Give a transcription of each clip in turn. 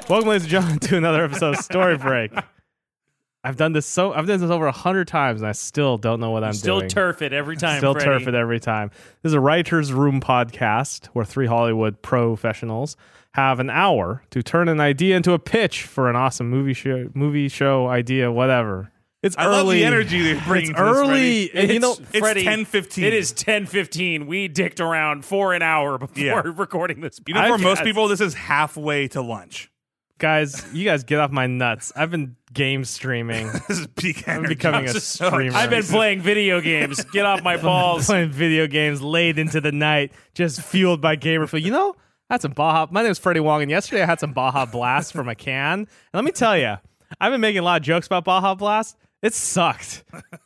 Welcome, ladies and gentlemen, to another episode of Story Break. I've done this over 100 times, and I still don't know what I'm doing. Still turf it every time, Still Freddie. turf it every time. This is a writer's room podcast where three Hollywood professionals have an hour to turn an idea into a pitch for an awesome movie show idea, whatever. It's I early. love the energy they're bringing. It's to this, early, Freddie. and It's Freddie, 10:15. It is 10:15. We dicked around for an hour before recording this. You know, for most podcast. people, this is halfway to lunch. Guys, you guys get off my nuts. I've been game streaming. This is peak I'm energy. becoming a streamer. I've been playing video games. Get off my balls. Playing video games late into the night, just fueled by gamer fuel. You know, I had some Baja. My name is Freddie Wong, and yesterday I had some Baja Blast from a can. And let me tell you, I've been making a lot of jokes about Baja Blast. It sucked.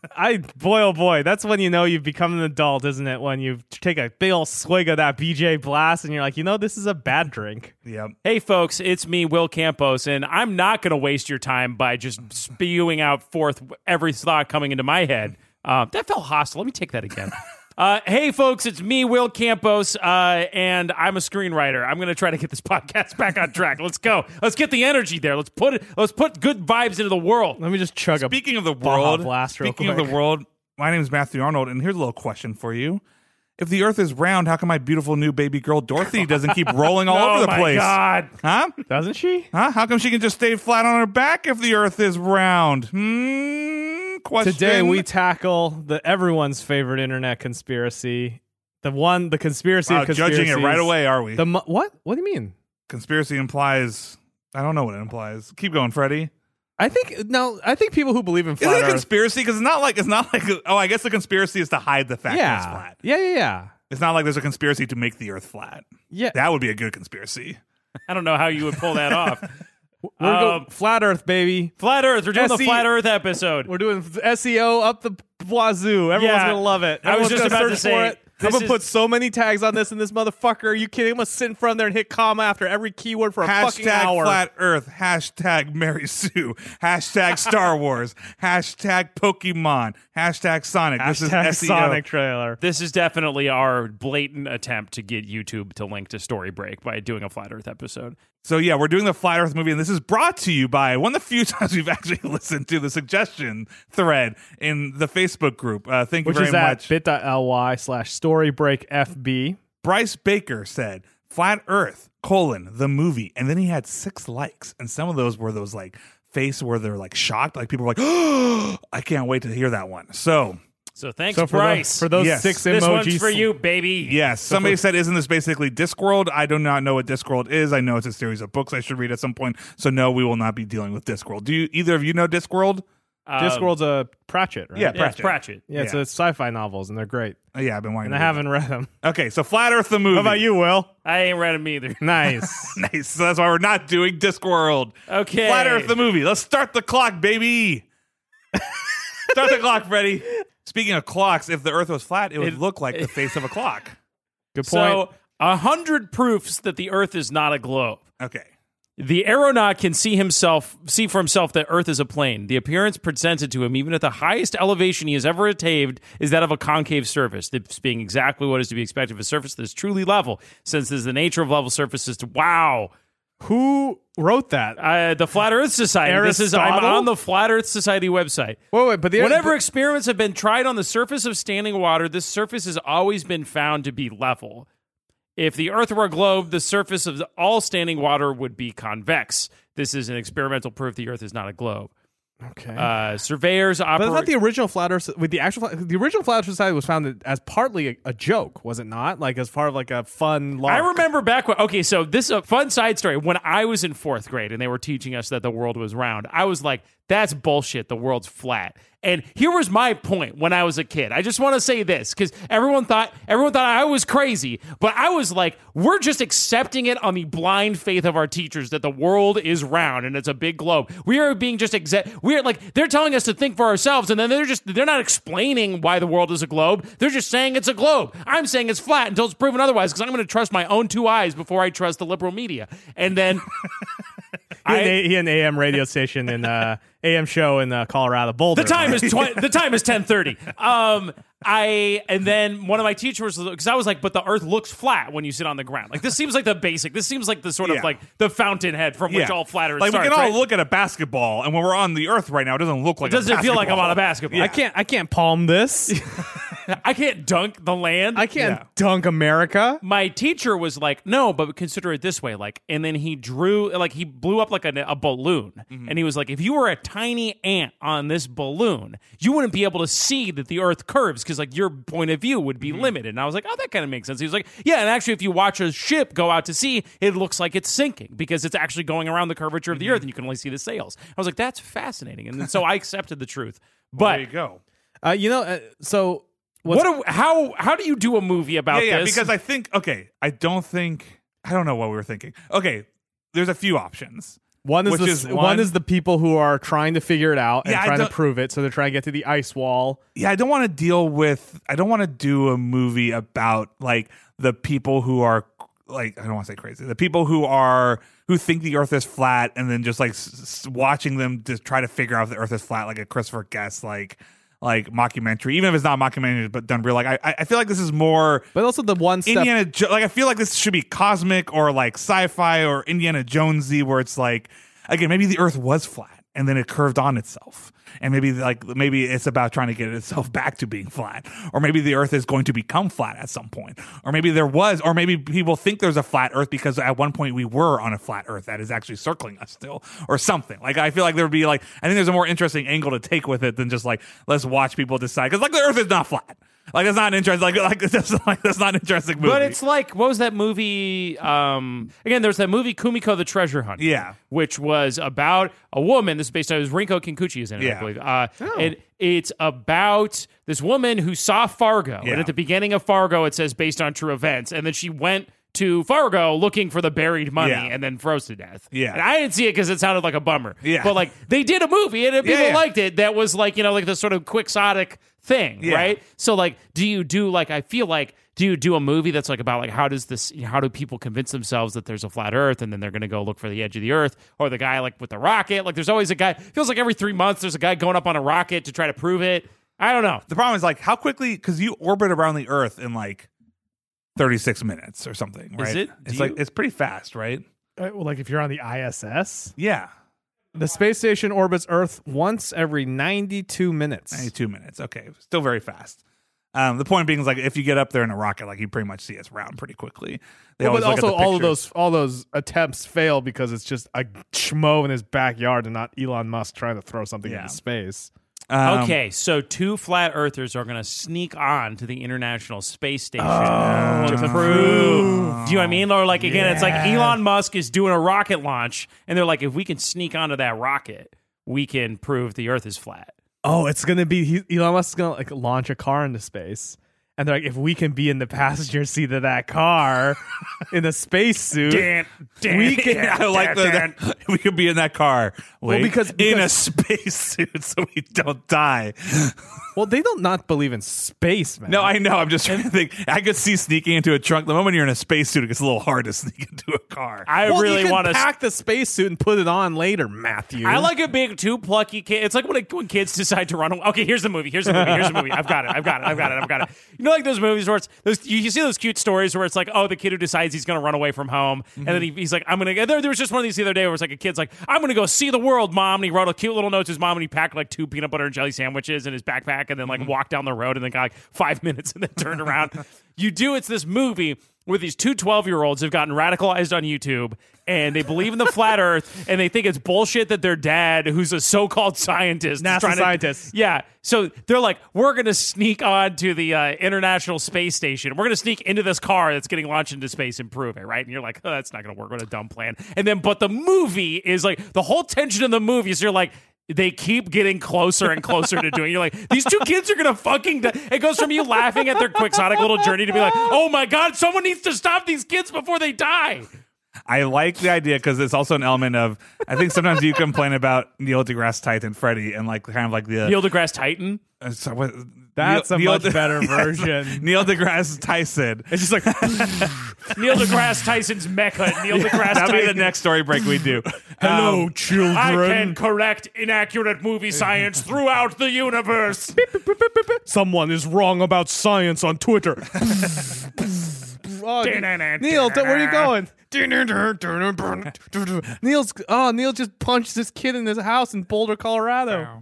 Boy, oh boy, that's when you know you've become an adult, isn't it? When you take a big old swig of that BJ Blast, and you're like, you know, this is a bad drink. Yep. Hey, folks, it's me, Will Campos, and I'm not going to waste your time by just spewing out forth every thought coming into my head. That felt hostile. Let me take that again. Hey, folks, it's me, Will Campos, and I'm a screenwriter. I'm going to try to get this podcast back on track. Let's go. Let's get the energy there. Let's put good vibes into the world. Let me just chug Speaking of the Baja world, Blast real speaking of quick. the world, my name is Matthew Arnold, and here's a little question for you. If the Earth is round, how come my beautiful new baby girl Dorothy doesn't keep rolling all over the place? Oh, my God. Huh? Doesn't she? Huh? How come she can just stay flat on her back if the Earth is round? Question. Today we tackle everyone's favorite internet conspiracy. The conspiracy Wow, of conspiracies. judging it right away, are we? What? What do you mean? Conspiracy implies... I don't know what it implies. Keep going, Freddie. I think people who believe in Is flat it a Earth. conspiracy? Because it's not like. Oh, I guess the conspiracy is to hide the fact that it's flat. Yeah. It's not like there's a conspiracy to make the Earth flat. Yeah. That would be a good conspiracy. I don't know how you would pull that off. We're going flat Earth, baby. Flat Earth. We're doing the SE Flat Earth episode. We're doing SEO up the wazoo. Everyone's Yeah. gonna love it. I was Everyone's just gonna about to search say, for it. I'm this gonna is- put so many tags on this and this motherfucker. Are you kidding? I'm gonna sit in front of there and hit comma after every keyword for a fucking Hashtag hour. flat Earth. Hashtag Mary Sue. Hashtag Star Wars. Hashtag Pokemon. Hashtag Sonic. This is Hashtag SEO. Sonic trailer. This is definitely our blatant attempt to get YouTube to link to Story Break by doing a Flat Earth episode. So yeah, we're doing the Flat Earth movie, and this is brought to you by one of the few times we've actually listened to the suggestion thread in the Facebook group. Thank you Which very is at much. bit.ly/storybreakfb. Bryce Baker said, Flat Earth, the movie. And then he had 6 likes. And some of those were those like face where they're like shocked. Like people were like, oh, I can't wait to hear that one. So Thanks, So Bryce. for those Yes. 6 this emojis, one's for you, baby. yes, somebody said, isn't this basically Discworld? I do not know what Discworld is. I know it's a series of books I should read at some point. So no, we will not be dealing with Discworld. Do you, either of you know Discworld? Discworld's a Pratchett, right? Yeah, Yeah, it's Pratchett. Yeah, it's Yeah. a sci-fi novels, and they're great. Yeah, I've been wanting And to I read haven't read them. them. Okay, so Flat Earth, the movie. How about you, Will? I ain't read them either. Nice. Nice. So that's why we're not doing Discworld. Okay. Flat Earth, the movie. Let's start the clock, baby. Start the clock, Freddie. Speaking of clocks, if the Earth was flat, it would look like the face of a clock. Good point. So, 100 proofs that the Earth is not a globe. Okay. The aeronaut can see for himself that Earth is a plane. The appearance presented to him, even at the highest elevation he has ever attained, is that of a concave surface, this being exactly what is to be expected of a surface that is truly level, since it is the nature of level surfaces to... Wow. Who wrote that? The Flat Earth Society. I'm Aristotle? on the Flat Earth Society website. Wait, but Whenever experiments have been tried on the surface of standing water, this surface has always been found to be level. If the Earth were a globe, the surface of all standing water would be convex. This is an experimental proof the Earth is not a globe. Okay. Surveyors But I operate... thought the original Flat Earth, the original Flat Earth Society was founded as partly a joke, was it not? Like as part of like a fun lark. I remember back when... Okay, so this is a fun side story. When I was in 4th grade and they were teaching us that the world was round, I was like, that's bullshit. The world's flat. And here was my point when I was a kid. I just want to say this because everyone thought I was crazy, but I was like, we're just accepting it on the blind faith of our teachers that the world is round and it's a big globe. We are being just we're like, they're telling us to think for ourselves, and then they're not explaining why the world is a globe. They're just saying it's a globe. I'm saying it's flat until it's proven otherwise because I'm going to trust my own 2 eyes before I trust the liberal media. And then He had an AM radio station in AM show in Colorado Boulder. The time is 10:30. And then one of my teachers, because I was like, but the Earth looks flat when you sit on the ground. Like, this seems like the basic. This seems like the sort of like the fountainhead from which all flat Earth like starts. we can all right? look at a basketball, and when we're on the Earth right now, it doesn't look like. It doesn't a feel like I'm on a basketball. basketball. I can't palm this. I can't dunk the land. I can't dunk America. My teacher was like, no, but consider it this way. Like, and then he drew, like, he blew up like a balloon. And he was like, if you were a tiny ant on this balloon, you wouldn't be able to see that the Earth curves because, like, your point of view would be limited. And I was like, oh, that kind of makes sense. He was like, yeah, and actually, if you watch a ship go out to sea, it looks like it's sinking because it's actually going around the curvature of the Earth and you can only see the sails. I was like, that's fascinating. And then, so I accepted the truth. But There you go. So how do you do a movie about Yeah, this? because I don't know what we were thinking. Okay, there's a few options. one is the people who are trying to figure it out and Yeah, I trying to don't- prove it. So they're trying to get to the ice wall. Yeah, I don't want to do a movie about like the people who are like, I don't want to say crazy. The people who think the Earth is flat and then just like watching them just try to figure out if the Earth is flat, like a Christopher Guest like mockumentary, even if it's not a mockumentary, but done real. Like I feel like this is more But also the one step. like I feel like this should be cosmic or like sci-fi or Indiana Jonesy, where it's like, again, maybe the Earth was flat and then it curved on itself, and maybe it's about trying to get itself back to being flat, or maybe the Earth is going to become flat at some point, or maybe people think there's a flat Earth because at one point we were on a flat Earth that is actually circling us still, or something. Like I feel like there would be like, I think there's a more interesting angle to take with it than just like, let's watch people decide, because like the Earth is not flat. Like that's not interesting. That's not an interesting movie. But it's like, what was that movie? Again, there's that movie Kumiko the Treasure Hunter. Yeah. Which was about a woman. This is based on, it was Rinko Kinkuchi is in it, Yeah. I believe. And it's about this woman who saw Fargo. Yeah. And at the beginning of Fargo, it says based on true events. And then she went to Fargo looking for the buried money and then froze to death. Yeah. And I didn't see it because it sounded like a bummer. Yeah. But like they did a movie and people Yeah. liked it that was like, like the sort of quixotic thing, Yeah. right? So like, do you do a movie that's like about like how do people convince themselves that there's a flat Earth and then they're going to go look for the edge of the Earth, or the guy like with the rocket? Like there's always a guy, feels like every 3 months there's a guy going up on a rocket to try to prove it. I don't know. The problem is like how quickly, because you orbit around the Earth in like 36 minutes or something, right? it? It's pretty fast, right? Like if you're on the ISS, Yeah. the space station orbits Earth once every 92 minutes. 92 minutes. Okay. Still very fast. The point being is like if you get up there in a rocket, like you pretty much see us around pretty quickly. They But always look at also, the all of pictures. those attempts fail because it's just a schmo in his backyard and not Elon Musk trying to throw something Yeah. into space. Okay, so two flat earthers are going to sneak on to the International Space Station to prove. Do you know what I mean? Or like, again, it's like Elon Musk is doing a rocket launch, and they're like, if we can sneak onto that rocket, we can prove the Earth is flat. Oh, it's gonna be Elon Musk is gonna like launch a car into space, and they're like, if we can be in the passenger seat of that car in a spacesuit, we can. I like that we could be in that car. Wait, because in a spacesuit so we don't die. Well, they don't not believe in space, man. No, I know. I'm just trying to think. I could see sneaking into a trunk. The moment you're in a spacesuit, it gets a little hard to sneak into a car. I well, really you want can to pack the spacesuit and put it on later, Matthew. I like a big two plucky kid. It's like when kids decide to run away. Okay, here's the movie. Here's the movie. I've got it. You know, like those movies where it's you see those cute stories where it's like, oh, the kid who decides he's going to run away from home, and then he's like, I'm going to. There was just one of these the other day where it's like a kid's like, I'm going to go see the world, Mom, and he wrote a cute little note to his mom, and he packed like 2 peanut butter and jelly sandwiches in his backpack, and then like walked down the road, and then got like 5 minutes, and then turned around. It's this movie where these two 12-year-olds have gotten radicalized on YouTube, and they believe in the flat Earth, and they think it's bullshit that their dad, who's a so-called scientist, NASA is trying scientist. Yeah, so they're like, we're going to sneak on to the International Space Station. We're going to sneak into this car that's getting launched into space and prove it, right? And you're like, oh, that's not going to work. What a dumb plan. And then, but the movie is like, the whole tension of the movie is you're like, they keep getting closer and closer to doing it. You're like, these two kids are going to fucking die. It goes from you laughing at their quixotic little journey to be like, oh my God, someone needs to stop these kids before they die. I like the idea because it's also an element of, I think sometimes you complain about Neil deGrasse Tyson Freddy and like kind of like the Neil deGrasse Titan. That's a much better version. Neil deGrasse Tyson. It's just like Neil deGrasse Tyson's mecha. Neil deGrasse That'll be the Tyson. next story break we do. Hello, children. I can correct inaccurate movie science throughout the universe. Someone is wrong about science on Twitter. Oh, Neil, where are you going? Neil just punched this kid in his house in Boulder, Colorado.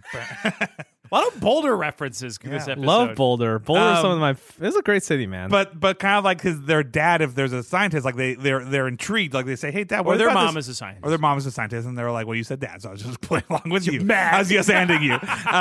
A lot of Boulder references in this episode. Love Boulder. Boulder is some of my. It's a great city, man. But kind of like their dad, if there's a scientist, like they're intrigued. Like they say, "Hey, Dad," Or their about mom this? is a scientist. Or their mom is a scientist, and they're like, "Well, you said Dad, so I was just playing along with you." mad. I was just handing you.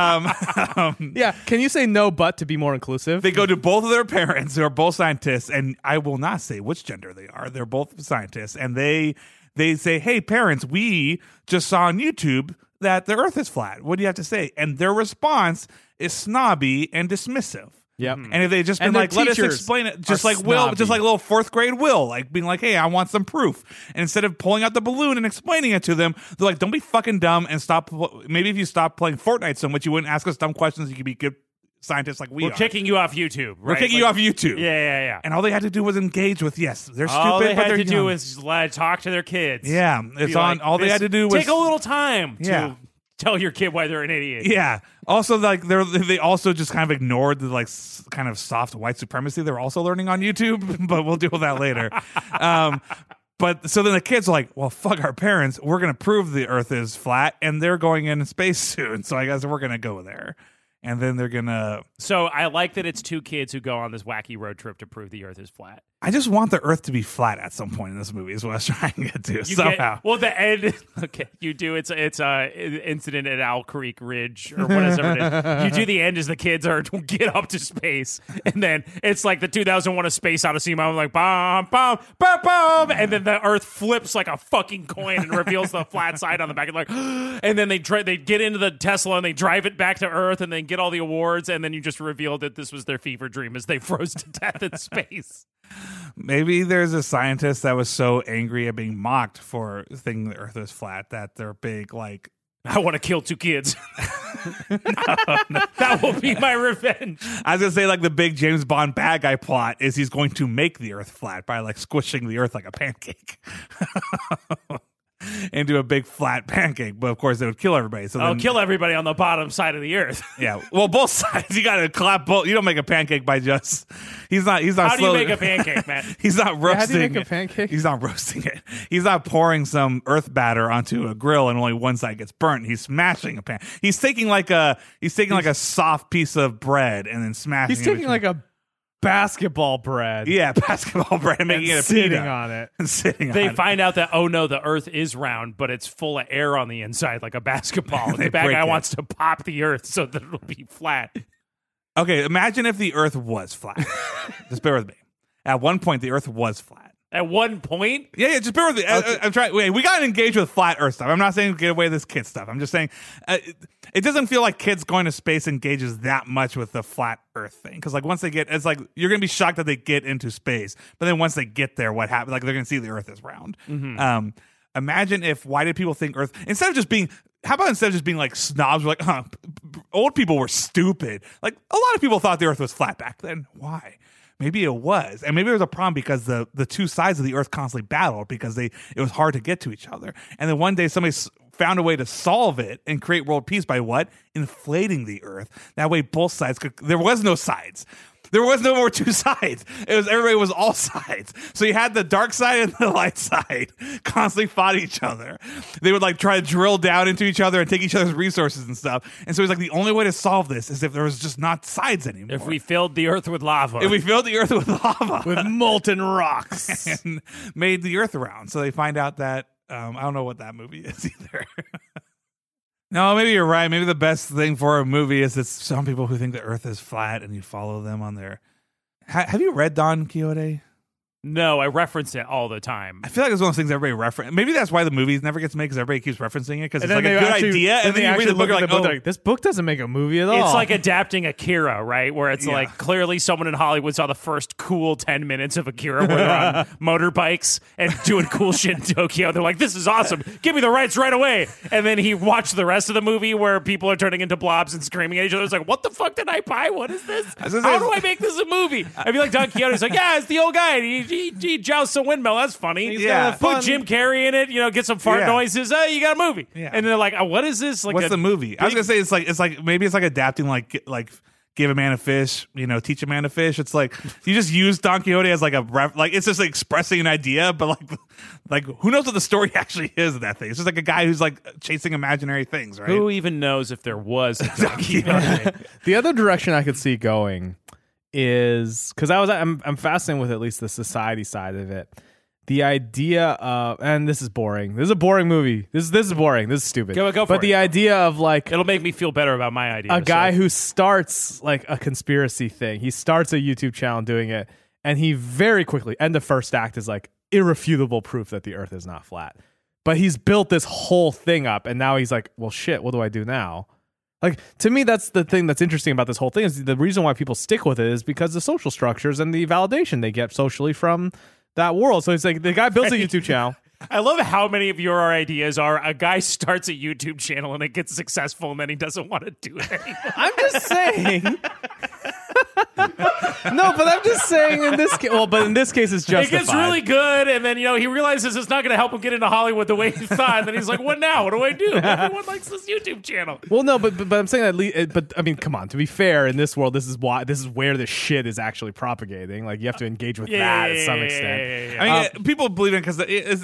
yeah, can you say no but to be more inclusive? They go to both of their parents, who are both scientists, and I will not say which gender they are. They're both scientists, and they say, "Hey, parents, we just saw on YouTube that the Earth is flat. What do you have to say?" And their response is snobby and dismissive. Yep. And if they just been And their like, let us teachers explain it, are just like Will, snobby. just like little fourth grade Will, like being like, hey, I want some proof. And instead of pulling out the balloon and explaining it to them, they're like, don't be fucking dumb and stop. Maybe if you stop playing Fortnite so much, you wouldn't ask us dumb questions. You could be good scientists like we We're are. kicking you off YouTube. We're Right? kicking you off YouTube. Yeah. And all they had to do was engage with, yes, they're stupid, All they but had they're to do young. was talk to their kids. Yeah, it's Be on. like, All they had to do was take a little time Yeah. to tell your kid why they're an idiot. Yeah. Also, like they also just kind of ignored the like kind of soft white supremacy they're also learning on YouTube, but we'll deal with that later. But so then the kids are like, well, fuck our parents. We're going to prove the Earth is flat, and they're going into space soon. So I guess we're going to go there. And then they're going to. So I like that it's two kids who go on this wacky road trip to prove the Earth is flat. I just want the Earth to be flat at some point in this movie, is what I was trying to get to. You somehow. Well, the end. Okay, you do. It's a incident at Owl Creek Ridge or whatever it is. You do the end as the kids are to get up to space, and then it's like the 2001: A Space Odyssey moment, like bum bum bum bum, and then the Earth flips like a fucking coin and reveals the flat side on the back, and like, and then they get into the Tesla and they drive it back to Earth, and then get all the awards, and then you just reveal that this was their fever dream as they froze to death in space. Maybe there's a scientist that was so angry at being mocked for thinking the Earth is flat that they're big, like, I want to kill two kids. That will be my revenge. I was gonna say, like, the big James Bond bad guy plot is he's going to make the Earth flat by like squishing the Earth like a pancake into a big flat pancake. But of course, it would kill everybody. So I'll then, kill everybody on the bottom side of the Earth. yeah. Well, both sides. You got to clap both. You don't make a pancake by just. He's not. How How do you make a pancake, man? He's not roasting. how do you make a it. pancake? He's not roasting it. He's not pouring some earth batter onto a grill and only one side gets burnt. He's smashing a pan. He's taking like a soft piece of bread and then smashing. He's it taking like a basketball bread. yeah, basketball bread and making and it a sitting pita. on it. And sitting They on it. find out that, oh no, the Earth is round, but it's full of air on the inside like a basketball. They The bad break guy it. wants to pop the Earth so that it'll be flat. Okay, imagine if the Earth was flat. Just bear with me. At one point, the Earth was flat. At one point, Yeah, just bear with me. I'm trying. Wait, we got to engage with flat Earth stuff. I'm not saying get away with this kid stuff. I'm just saying it doesn't feel like kids going to space engages that much with the flat Earth thing. Because like once they get, it's like you're gonna be shocked that they get into space, but then once they get there, what happens? Like they're gonna see the Earth is round. Imagine if why did people think Earth instead of just being. How about instead of just being like snobs, we're like, old people were stupid. Like a lot of people thought the Earth was flat back then. Why? Maybe it was, and maybe there was a problem because the two sides of the Earth constantly battled because it was hard to get to each other. And then one day somebody found a way to solve it and create world peace by what? Inflating the Earth. That way, both sides could. There was no sides. There was no more two sides. Everybody was all sides. So you had the dark side and the light side constantly fought each other. They would like try to drill down into each other and take each other's resources and stuff. And so it's like the only way to solve this is if there was just not sides anymore. if we filled the Earth with lava. If we filled the Earth with lava With molten rocks. and made the Earth round. So they find out that I don't know what that movie is either. No, maybe you're right. Maybe the best thing for a movie is it's some people who think the Earth is flat and you follow them on their. Have you read Don Quixote? No, I reference it all the time. I feel like it's one of those things everybody reference. Maybe that's why the movie never gets made because everybody keeps referencing it because it's like a good idea, and then you read the book, you're like, oh, this book doesn't make a movie at all. It's like adapting Akira, right? Where it's Yeah. like clearly someone in Hollywood saw the first cool 10 minutes of Akira where they're on motorbikes and doing cool shit in Tokyo. They're like, this is awesome. Give me the rights right away. And then he watched the rest of the movie where people are turning into blobs and screaming at each other. It's like, what the fuck did I buy? What is this? was gonna How say- do I make this a movie? I feel like Don Quixote's like, yeah, it's the old guy. And he jousts a windmill. That's funny. Yeah. Put Jim Carrey in it. Get some fart noises. Oh, you got a movie. Yeah. And they're like, oh, what is this? Like What's the movie? I was gonna say it's like maybe it's like adapting like Give a Man a Fish, teach a man to fish. It's like you just use Don Quixote as like it's just like expressing an idea, but like who knows what the story actually is of that thing? It's just like a guy who's like chasing imaginary things, right? Who even knows if there was a Don Quixote? The other direction I could see going is because I'm fascinated with at least the society side of it. The idea of, and this is boring. This is a boring movie. This is boring. This is stupid. Go for but it. the idea of like It'll make me feel better about my idea. a guy who starts like a conspiracy thing. He starts a YouTube channel doing it, and he very quickly, and the first act is like irrefutable proof that the Earth is not flat. But he's built this whole thing up, and now he's like, well, shit, what do I do now? Like, to me, that's the thing that's interesting about this whole thing is the reason why people stick with it is because the social structures and the validation they get socially from that world. So it's like the guy builds a YouTube channel. I love how many of your ideas are a guy starts a YouTube channel and it gets successful and then he doesn't want to do it anymore. I'm just saying. No, but I'm just saying in this case. Well, but in this case, it's It justified. gets really good, and then he realizes it's not going to help him get into Hollywood the way he thought. And then he's like, "What now? What do I do? Everyone likes this YouTube channel." Well, no, but I'm saying that. But I mean, come on. To be fair, in this world, this is where the shit is actually propagating. Like you have to engage with that to some extent. Yeah. I mean, people believe it because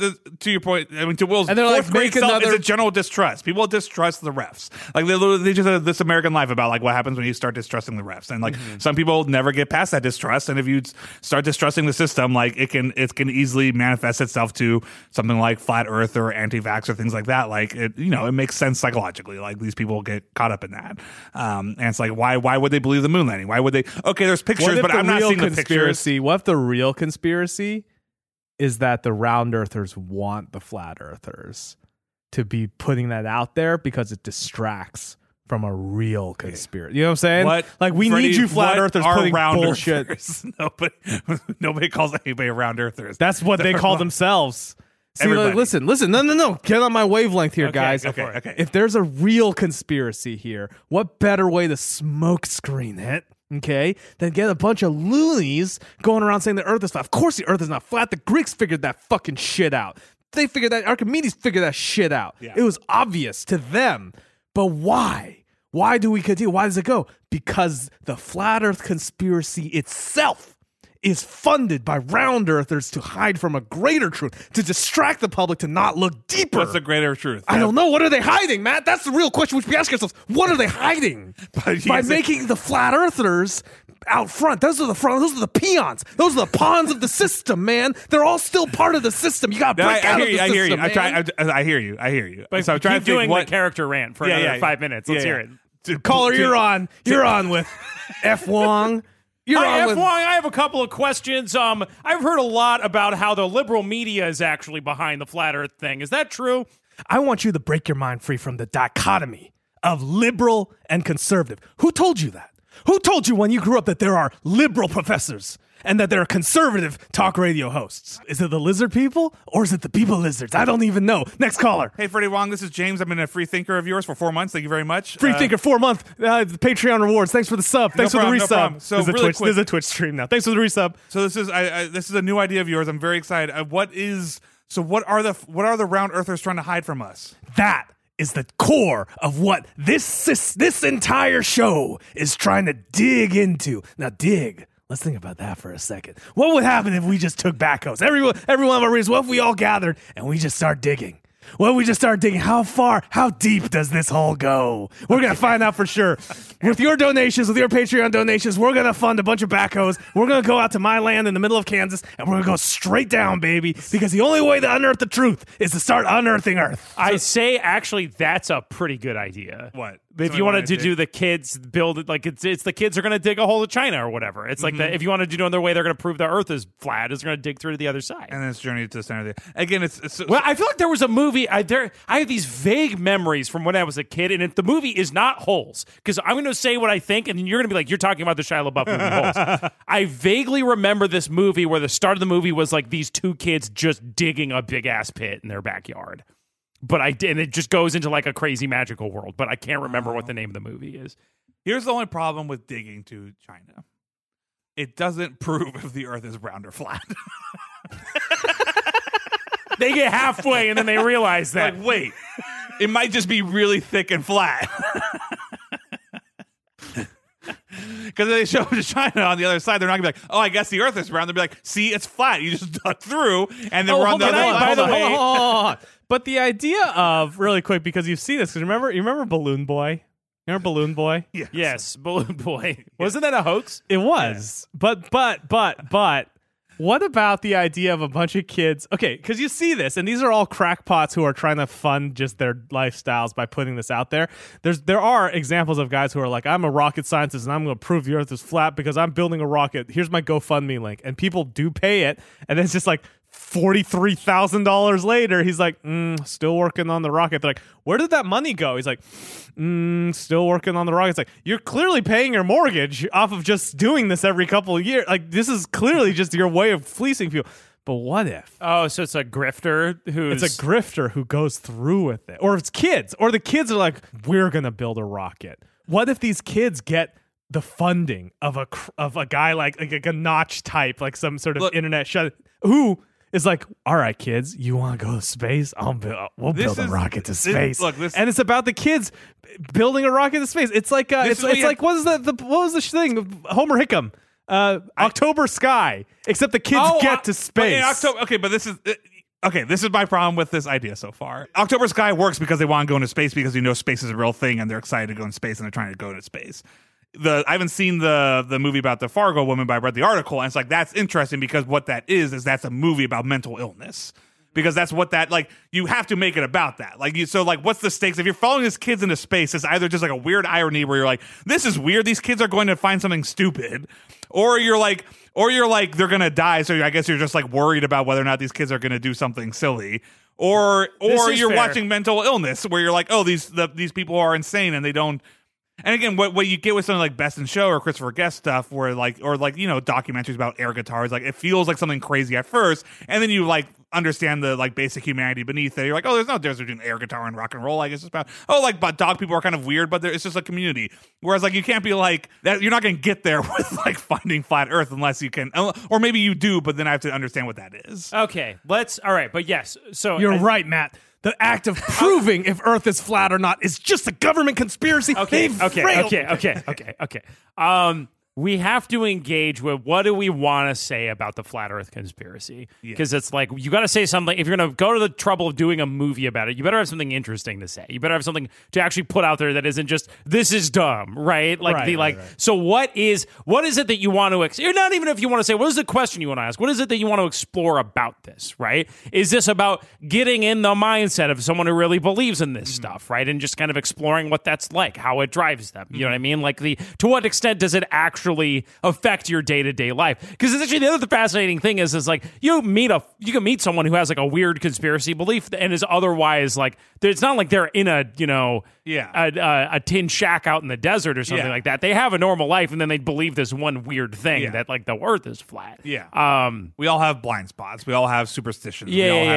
to your point. I mean, to Will's And they're like, fourth grade make self another- is a general distrust. People distrust the refs. Like they just had This American Life about like what happens when you start distrusting the refs, and like some people never get past that distrust. And if you start distrusting the system, like it can easily manifest itself to something like flat Earth or anti-vax or things like that. Like it makes sense psychologically. Like these people get caught up in that, and it's like why would they believe the moon landing? Why would they? Okay, there's pictures, but I'm not seeing the pictures. conspiracy. What if the real conspiracy is that the round earthers want the flat earthers to be putting that out there because it distracts from a real conspiracy? You know what I'm saying? Like we Freddie, need you flat what earthers are putting round bullshit. Earthers? Nobody calls anybody round earthers. That's what they call themselves. See, like, Everybody. listen. No. Get on my wavelength here, guys. go for it. Okay. If there's a real conspiracy here, what better way to smoke screen it? Okay, then get a bunch of loonies going around saying the Earth is flat. Of course, the Earth is not flat. The Greeks figured that fucking shit out. They figured that. Archimedes figured that shit out. Yeah. It was obvious to them. But why? Why do we continue? Why does it go? Because the flat Earth conspiracy itself is funded by round earthers to hide from a greater truth, to distract the public, to not look deeper. What's the greater truth? I don't know. What are they hiding, Matt? That's the real question we should be asking ourselves. What are they hiding? By making the flat earthers out front. Those are the peons. Those are the pawns of the system, man. They're all still part of the system. You got to break out of the system, I hear you. man. I hear you. But so I'm trying keep to think doing what the character rant for another 5 minutes. Let's hear it. Caller, you're on. You're on with F. Wong. You're Hi, on F. with... Wong. I have a couple of questions. I've heard a lot about how the liberal media is actually behind the flat Earth thing. Is that true? I want you to break your mind free from the dichotomy of liberal and conservative. Who told you that? Who told you when you grew up that there are liberal professors and that there are conservative talk radio hosts? Is it the lizard people or is it the people lizards? I don't even know. Next caller. Hey, Freddie Wong, this is James. I've been a free thinker of yours for 4 months. Thank you very much. Free Thinker 4 month Patreon rewards. Thanks for the sub. Thanks for the problem, no resub. problem. So there's, really quick- there's a Twitch stream now. Thanks for the resub. So this is a new idea of yours. I'm very excited. What are the round earthers trying to hide from us? That is the core of what this entire show is trying to dig into. Now dig. Let's think about that for a second. What would happen if we just took backhoes? Every one of our readers, what if we all gathered and we just start digging? Well, we just start digging. How far, how deep does this hole go? We're going to find out for sure. With your donations, with your Patreon donations, we're going to fund a bunch of backhoes. We're going to go out to my land in the middle of Kansas, and we're going to go straight down, baby, because the only way to unearth the truth is to start unearthing Earth. I say, actually, that's a pretty good idea. What? If you wanted to do the kids build it, like it's the kids are going to dig a hole to China or whatever. It's like if you want to do it another way, they're going to prove the Earth is flat. Is going to dig through to the other side. And then it's journey to the center of the again. It's Well, I feel like there was a movie. I have these vague memories from when I was a kid, and the movie is not Holes, because I'm going to say what I think, and then you're going to be like, "You're talking about the Shia LaBeouf movie Holes." I vaguely remember this movie where the start of the movie was like these two kids just digging a big ass pit in their backyard. But and it just goes into like a crazy magical world. But I can't remember what the name of the movie is. Here's the only problem with digging to China. It doesn't prove if the Earth is round or flat. They get halfway and then they realize that. Like, wait, it might just be really thick and flat. Because they show up to China on the other side, they're not going to be like, oh, I guess the Earth is round. They'll be like, see, it's flat. You just dug through, and then we're on the other side. By the way, hold on. But the idea of, really quick, because you've seen this, because you remember Balloon Boy? Remember Balloon Boy? Yes, Balloon Boy. Wasn't that a hoax? It was. Yeah. But what about the idea of a bunch of kids? Okay, because you see this, and these are all crackpots who are trying to fund just their lifestyles by putting this out there. There are examples of guys who are like, I'm a rocket scientist, and I'm going to prove the Earth is flat because I'm building a rocket. Here's my GoFundMe link. And people do pay it, and it's just like $43,000 later, he's like, still working on the rocket. They're like, where did that money go? He's like, still working on the rocket. It's like, you're clearly paying your mortgage off of just doing this every couple of years. Like, this is clearly just your way of fleecing people. But what if? Oh, so it's a grifter who's... It's a grifter who goes through with it. Or it's kids. Or the kids are like, we're going to build a rocket. What if these kids get the funding of a guy like a Notch type, like some sort of internet shut, who is like, all right, kids, you want to go to space? We'll build a rocket to space. And it's about the kids building a rocket to space. It's like it's like what was the thing? Homer Hickam, October Sky, except the kids get to space. But this is my problem with this idea so far. October Sky works because they want to go into space because space is a real thing and they're excited to go into space and they're trying to go into space. I haven't seen the movie about the Fargo woman, but I read the article, and it's like, that's interesting because what that is that's a movie about mental illness. Because that's what that, like, you have to make it about that. Like, what's the stakes? If you're following these kids into space, it's either just like a weird irony where you're like, this is weird, these kids are going to find something stupid, or you're like, they're going to die, so I guess you're just like worried about whether or not these kids are going to do something silly. Or you're watching mental illness where you're like, oh, these people are insane and they don't. And again, what you get with something like Best in Show or Christopher Guest stuff, where documentaries about air guitars, like it feels like something crazy at first, and then you like understand the like basic humanity beneath it. You're like, oh, there's no difference between air guitar and rock and roll. Like it's just about but dog people are kind of weird, but it's just a community. Whereas like you can't be like that. You're not going to get there with like finding flat Earth unless you can, or maybe you do, but then I have to understand what that is. Okay, all right, but yes, so you're right, Matt. The act of proving if Earth is flat or not is just a government conspiracy. Okay. We have to engage with what do we want to say about the flat Earth conspiracy? Because it's like, you got to say something. If you're going to go to the trouble of doing a movie about it, you better have something interesting to say. You better have something to actually put out there that isn't just, this is dumb, right? Like, so what is it that you want to, not even if you want to say, what is the question you want to ask? What is it that you want to explore about this, right? Is this about getting in the mindset of someone who really believes in this stuff, right? And just kind of exploring what that's like, how it drives them. You know what I mean? Like to what extent does it actually affect your day-to-day life? Because it's actually the other fascinating thing is like you can meet someone who has like a weird conspiracy belief and is otherwise like, it's not like they're in a tin shack out in the desert or something like that. They have a normal life and then they believe this one weird thing that like the Earth is flat. We all have blind spots. We all have superstitions.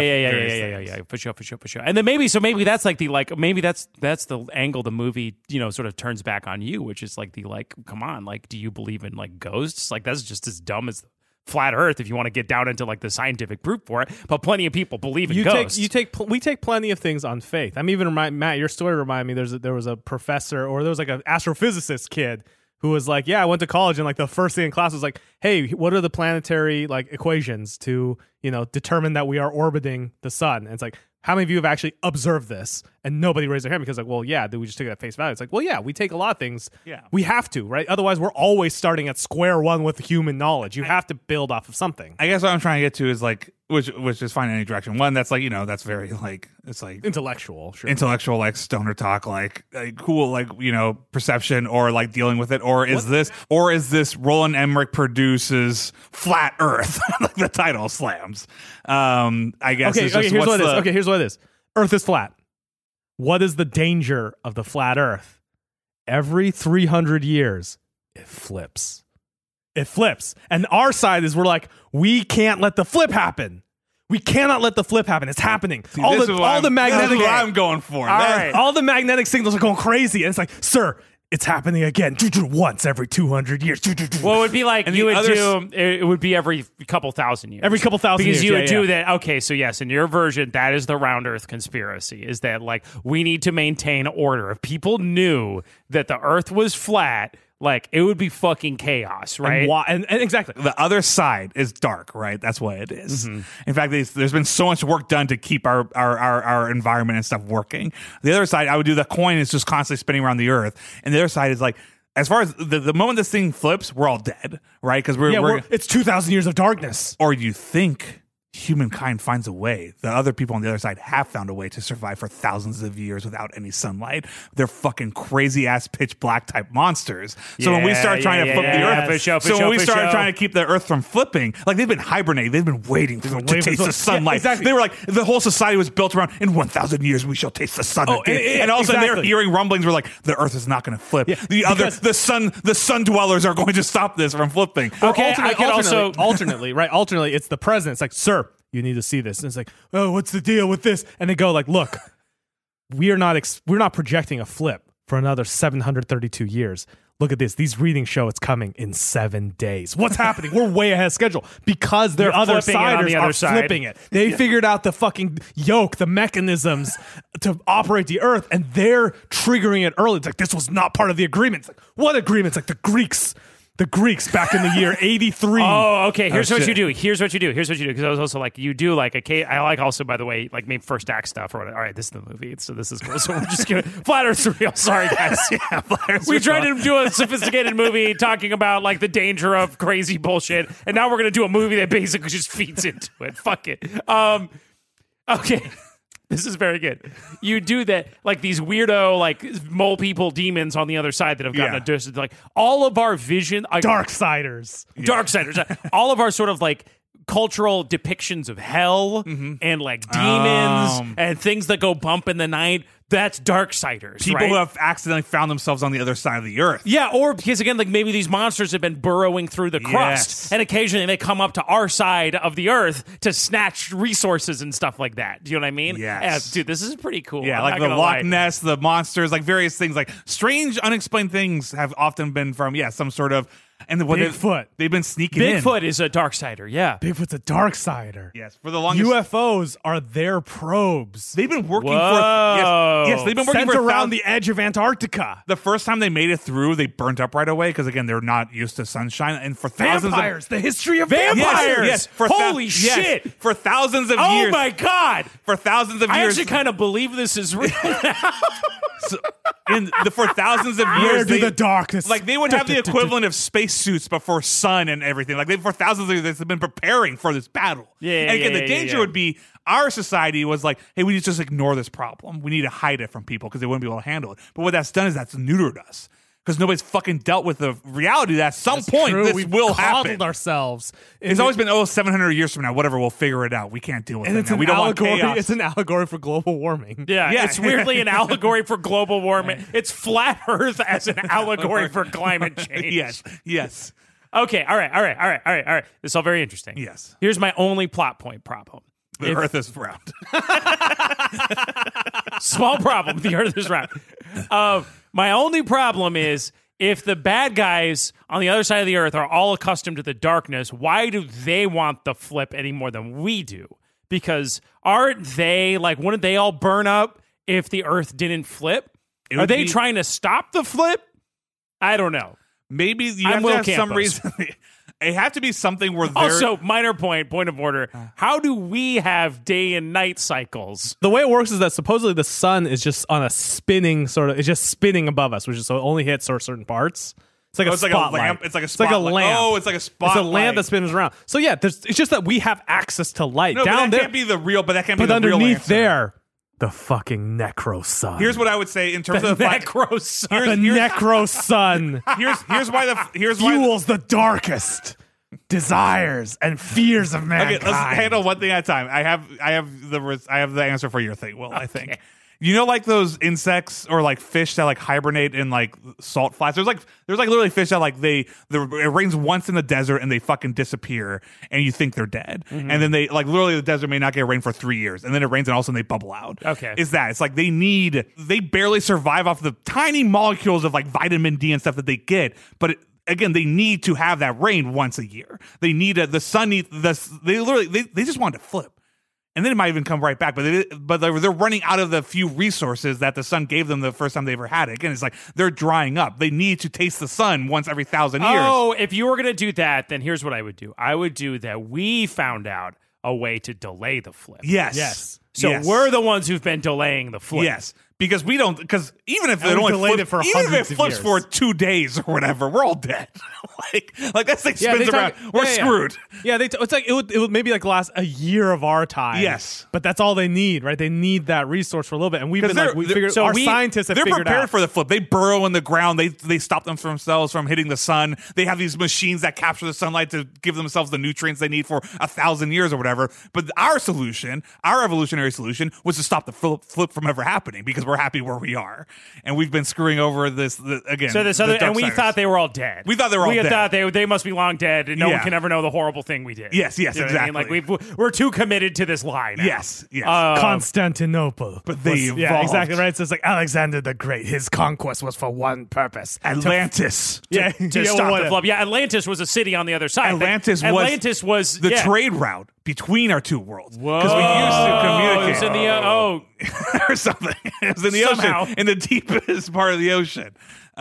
For sure. And then maybe that's like that's the angle the movie sort of turns back on you, which is like come on, like, do you believe in like ghosts? Like that's just as dumb as flat Earth if you want to get down into like the scientific proof for it. But plenty of people believe in ghosts. We take plenty of things on faith. I'm even Matt, your story reminded me. There was a professor, or there was like an astrophysicist kid who was like, I went to college, and like the first thing in class was like, hey, what are the planetary like equations to determine that we are orbiting the sun? And it's like, how many of you have actually observed this? And nobody raised their hand because like, well, yeah, we just took it at face value. It's like, well, yeah, we take a lot of things. Yeah. We have to, right? Otherwise, we're always starting at square one with human knowledge. You have to build off of something. I guess what I'm trying to get to is like, which is fine in any direction. One, that's like, that's very like, it's like intellectual, like stoner talk, like cool, like, perception or like dealing with it. Or is this Roland Emmerich produces Flat Earth? Like the title slams. I guess. Here's what it is. Earth is flat. What is the danger of the flat Earth? Every 300 years, it flips. It flips. And our side is we're like, we can't let the flip happen. We cannot let the flip happen. It's happening. See, all the magnetic. That's what I'm going for. All the magnetic signals are going crazy. And it's like, sir, it's happening again once every 200 years. Well, it would be like And you the would other do. It would be every couple thousand years. Every couple thousand because years, you yeah, would do yeah. that. Okay, so yes, in your version, that is the round Earth conspiracy. Is that like we need to maintain order? If people knew that the Earth was flat, like it would be fucking chaos, right? And exactly. The other side is dark, right? That's what it is. In fact, there's been so much work done to keep our environment and stuff working. The other side, I would do the coin is just constantly spinning around the earth. And the other side is like, as far as the moment this thing flips, we're all dead, right? Because it's 2,000 years of darkness. or you think humankind finds a way. The other people on the other side have found a way to survive for thousands of years without any sunlight. They're fucking crazy ass pitch black type monsters. So when we start trying to flip the earth, when we started trying to keep the earth from flipping, like they've been hibernating, they've been waiting to taste the sunlight. exactly. They were like, the whole society was built around, in 1,000 years we shall taste the sun again. And all of a sudden they're exactly. hearing rumblings. We're like, the earth is not going to flip. The sun dwellers are going to stop this from flipping. Okay, I could also alternately, it's the president. It's like, sir, you need to see this. And it's like, oh, what's the deal with this? And they go like, look, we're not projecting a flip for another 732 years. Look at this. These readings show it's coming in 7 days. What's happening? We're way ahead of schedule because their other siders are flipping it. They figured out the fucking yoke, the mechanisms to operate the earth, and they're triggering it early. It's like, this was not part of the agreement. It's like, what agreement? It's like the Greeks back in the year 83. Oh, okay. Here's what you do. Because I was also like, you do like I like also, by the way, like maybe first act stuff or whatever. All right, this is the movie. So this is cool. So we're just going to Flat Earth's real. Sorry, guys. We tried to do a sophisticated movie talking about like the danger of crazy bullshit. And now we're going to do a movie that basically just feeds into it. Fuck it. Okay. This is very good. You do that, like these weirdo, like mole people, demons on the other side that have gotten a like all of our vision, Darksiders, all of our sort of like cultural depictions of hell and like demons and things that go bump in the night. That's Darksiders. People who have accidentally found themselves on the other side of the earth. Yeah, or because again, like maybe these monsters have been burrowing through the crust, and occasionally they come up to our side of the earth to snatch resources and stuff like that. Do you know what I mean? Yes. Dude, this is pretty cool. Yeah, I'm like not the Loch Ness, the monsters, like various things, like strange, unexplained things have often been from, some sort of. And Bigfoot. They've been sneaking in. Bigfoot is a Darksider, yeah. Bigfoot's a Darksider. Yes, for the longest. UFOs are their probes. They've been working Whoa. for. Yes, they've been working Sent for around the edge of Antarctica. The first time they made it through, they burnt up right away because again, they're not used to sunshine. And for thousands Vampires. The history of Vampires. vampires. Yes, Holy shit. For thousands of Oh years. my god. For thousands of I years. actually kind of believe this is real now. For thousands of Where years, do the darkness? like they would have the equivalent of spacesuits, but for sun and everything. Like for thousands of years, they've been preparing for this battle. And again, the danger would be our society was like, hey, we need to just ignore this problem. We need to hide it from people because they wouldn't be able to handle it. But what that's done is that's neutered us. Because nobody's fucking dealt with the reality that at some point this will happen. Ourselves. It's always been 700 years from now, whatever. We'll figure it out. We can't deal with And it. it's Now. an We don't allegory. want chaos. It's an allegory for global warming. Yeah, Yeah. it's weirdly an allegory for global warming. It's flat Earth as an allegory for climate change. Yes. Okay, all right. This is all very interesting. Yes. Here's my only plot point problem. The Earth is round. Small problem. The Earth is round. My only problem is if the bad guys on the other side of the Earth are all accustomed to the darkness, why do they want the flip any more than we do? Because aren't they, like, wouldn't they all burn up if the Earth didn't flip? Are they trying to stop the flip? I don't know. Maybe you I'm have Will to have some Campos. reason. It have to be something where they're... Also, minor point of order. How do we have day and night cycles? The way it works is that supposedly the sun is just on a spinning it's just spinning above us, which is so it only hits certain parts. It's like a it's like a spotlight. lamp. It's like a It's like a spotlight. lamp. Oh, it's like a spotlight. It's a lamp that spins around. So yeah, it's just that we have access to light No, down but that there. can't be the real. But that can't be But the real underneath answer. there, the fucking necro sun. Here's what I would say in terms of Necro sun. the necro sun here's why fuels the darkest desires and fears of mankind. Okay, let's handle one thing at a time. I have the answer for your thing. Well, I think You know, like those insects or like fish that like hibernate in like salt flats. There's like literally fish that like it rains once in the desert and they fucking disappear and you think they're dead. And then they like literally the desert may not get rain for 3 years and then it rains and all of a sudden they bubble out. Okay. It's like they barely survive off the tiny molecules of like vitamin D and stuff that they get, but again, they need to have that rain once a year. They need the sun. They just want to flip. And then it might even come right back, but they're running out of the few resources that the sun gave them the first time they ever had it. Again, it's like they're drying up. They need to taste the sun once every 1,000 years. Oh, if you were going to do that, then here's what I would do. I would do that. We found out a way to delay the flip. Yes. So Yes. we're the ones who've been delaying the flip. Yes. Because even if And it we only delayed flips, it for even if hundreds it of flips years. for 2 days or whatever, we're all dead. like that thing spins around. We're screwed. Yeah, it's like it would maybe like last a year of our time. Yes. but that's all they need, right? They need that resource for a little bit, and we've been like, scientists have they're figured prepared out. for the flip. They burrow in the ground. They stop themselves from hitting the sun. They have these machines that capture the sunlight to give themselves the nutrients they need for 1,000 years or whatever. But our solution, our evolutionary solution, was to stop the flip from ever happening because we're happy where we are, and we've been screwing over again. So this the other, and we Darksiders. thought they were all dead. We thought they were all We dead. thought they must be long dead, and no one Yeah. can ever know the horrible thing we did. Yes, You know what I mean? exactly. Like we're too committed to this lie now. Yes. Constantinople, But they yeah, evolved. exactly right. So it's like Alexander the Great. His conquest was for one purpose: Atlantis. yeah, To stop the flip. Yeah, Atlantis was a city on the other side. Atlantis was the yeah. trade route between our two worlds. Whoa. Because we used to communicate. It was in the or something. It was in the Somehow. ocean, in the deepest part of the ocean.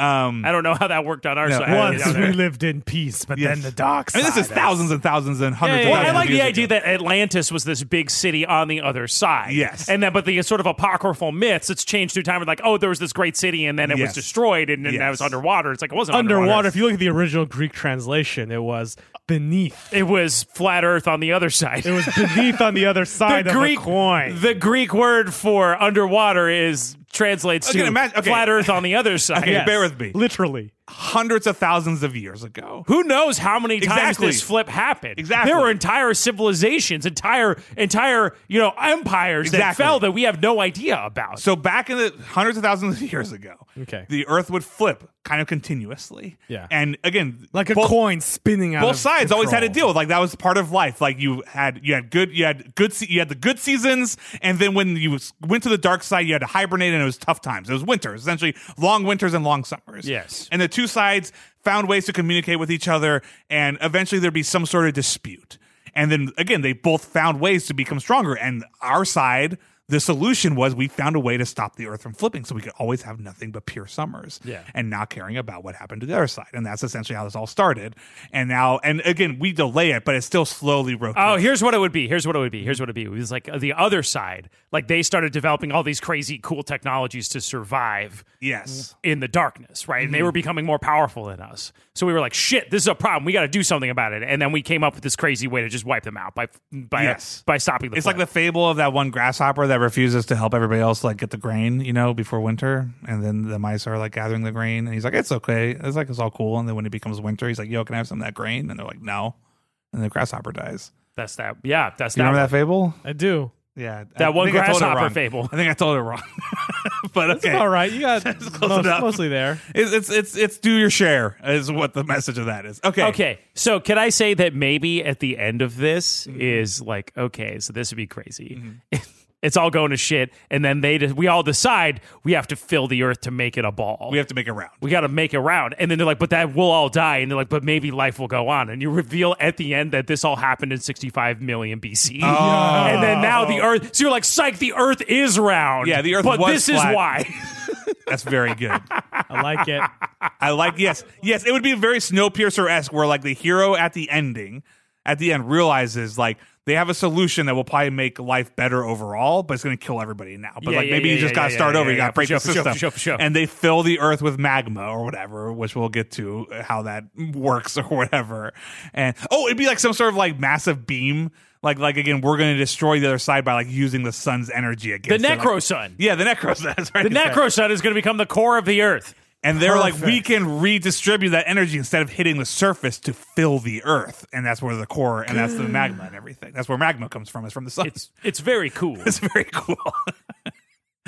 I don't know how that worked on our side. Once You know, we lived in peace, but Yes. then the dark I side. mean, this is thousands and thousands and hundreds Well, of I thousands like of the years idea ago. that Atlantis was this big city on the other side. Yes. And then, but the sort of apocryphal myths, it's changed through time. With like, oh, there was this great city, and then it was Yes. destroyed, and then Yes. that was underwater. It's like it wasn't underwater. If you look at the original Greek translation, it was beneath. It was flat Earth on the other side. It was beneath on the other side of the coin. The Greek word for underwater translates Okay, to imagine- okay. flat Earth on the other side. Okay, bear with me. Literally. Hundreds of thousands of years ago. Who knows how many times Exactly. this flip happened? Exactly. There were entire civilizations, entire empires that Exactly. fell that we have no idea about. So back in the hundreds of thousands of years ago, Okay. the Earth would flip kind of continuously. Yeah. And again, Like a both- coin spinning out both of sides always had to control. deal with like that was part of life. Like you had the good seasons, and then when you went to the dark side, you had to hibernate, and it was tough times. It was winters, essentially long winters and long summers. Yes. And the two sides found ways to communicate with each other, and eventually there'd be some sort of dispute. And then again, they both found ways to become stronger. And our side, the solution was we found a way to stop the Earth from flipping, so we could always have nothing but pure summers, and not caring about what happened to the other side. And that's essentially how this all started. And now, and again, we delay it, but it's still slowly rotating. Oh, here's what it would be. It was like the other side. Like they started developing all these crazy, cool technologies to survive Yes. in the darkness, right? And they were becoming more powerful than us. So we were like, shit, this is a problem. We got to do something about it. And then we came up with this crazy way to just wipe them out by Yes. stopping the It's flip. like the fable of that one grasshopper that refuses to help everybody else like get the grain, before winter, and then the mice are like gathering the grain, and he's like, "It's okay, it's all cool." And then when it becomes winter, he's like, "Yo, can I have some of that grain?" And they're like, "No," and the grasshopper dies. That's that. Yeah, that's You that. remember that fable? I do. Yeah, That one I think I told it grasshopper wrong. fable. I think I told it wrong, but okay, All right, you got enough. mostly there. It's do your share is what the message of that is. Okay, Okay, so can I say that maybe at the end of this Mm-hmm. is like, okay, so this would be crazy. It's all going to shit, and then we all decide we have to fill the Earth to make it a ball. we have to make it round. We got to make it round. And then they're like, but that we'll all die. And they're like, but maybe life will go on. And you reveal at the end that this all happened in 65 million BC. And then now the Earth, so you're like, psych, the Earth is round. Yeah, the Earth but was this flat. is why. That's very good. I like it. I like yes. It would be very Snowpiercer-esque where like the hero at the end realizes like they have a solution that will probably make life better overall, but it's going to kill everybody now. But maybe you just got to start over. You got to break the system. For sure. And they fill the Earth with magma or whatever, which we'll get to how that works or whatever. And it'd be like some sort of like massive beam. Like again, we're going to destroy the other side by like using the sun's energy The against it. Necro Sun. Yeah, the Necro Sun. That's right. The Necro Sun is going to become the core of the Earth. And they're like, Perfect. we can redistribute that energy instead of hitting the surface to fill the Earth. And that's where the core, and that's the magma and everything. That's where magma comes from, is from the sun. It's very cool. It's very cool.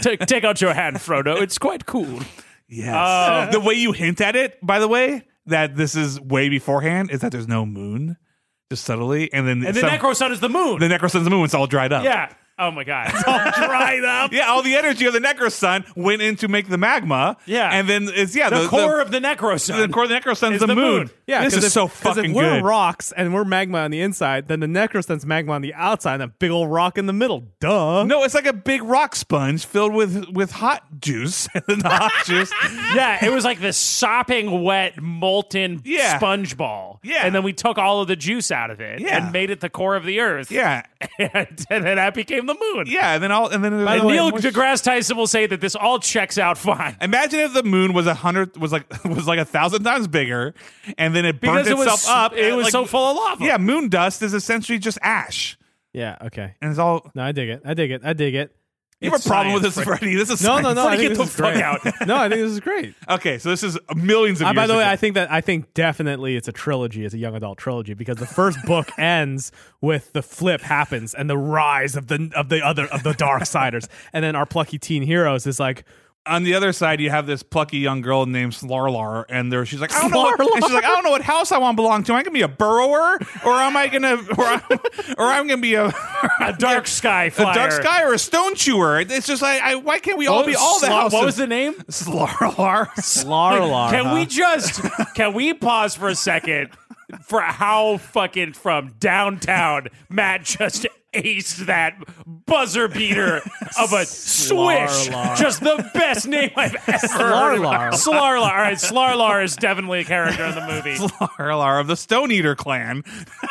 Take out your hand, Frodo. It's quite cool. Yes. The way you hint at it, by the way, that this is way beforehand, is that there's no moon, just subtly, and then the Necro Sun is the moon. The Necro Sun's the moon. It's all dried up. Yeah. Oh my God. It's all dried up. Yeah, all the energy of the Necro Sun went in to make the magma. Yeah. And then it's the core of the Necro Sun. The core of the Necro Sun is the the moon. Yeah, this is so if fucking we're good. rocks and we're magma on the inside, then the Necrosun's magma on the outside and a big old rock in the middle. Duh. No, it's like a big rock sponge filled with hot juice. And the hot juice. Yeah, it was like this sopping wet molten sponge ball. Yeah. And then we took all of the juice out of it and made it the core of the earth. Yeah. And then that became the moon. Yeah, and then And Neil deGrasse Tyson will say that this all checks out fine. Imagine if the moon was 1,000 times bigger, and then it burnt itself up. It was so full of lava. Yeah, moon dust is essentially just ash, Yeah, okay. and it's all. No, I dig it. You have a problem with this, science, Freddie? This is No, science. I think Get this the is fuck great. out. No, I think this is great. Okay, so this is millions of years By the way, ago. I think definitely it's a trilogy. It's a young adult trilogy because the first book ends with the flip happens and the rise of the dark siders, and then our plucky teen heroes is like. On the other side, you have this plucky young girl named Slarlar, and she's like, I don't know what house I want to belong to. Am I gonna be a burrower, or am I gonna, or I'm gonna be a dark sky flyer. a dark sky or a stone chewer? It's just like, why can't we all be all the houses? What was the name? Slarlar. Slarlar. Can we pause for a second for how fucking from downtown Matt just aced that buzzer beater of a swish. Slarlar. Just the best name I've ever heard. Slarlar. All right, Slarlar is definitely a character in the movie. Slarlar of the Stone Eater clan.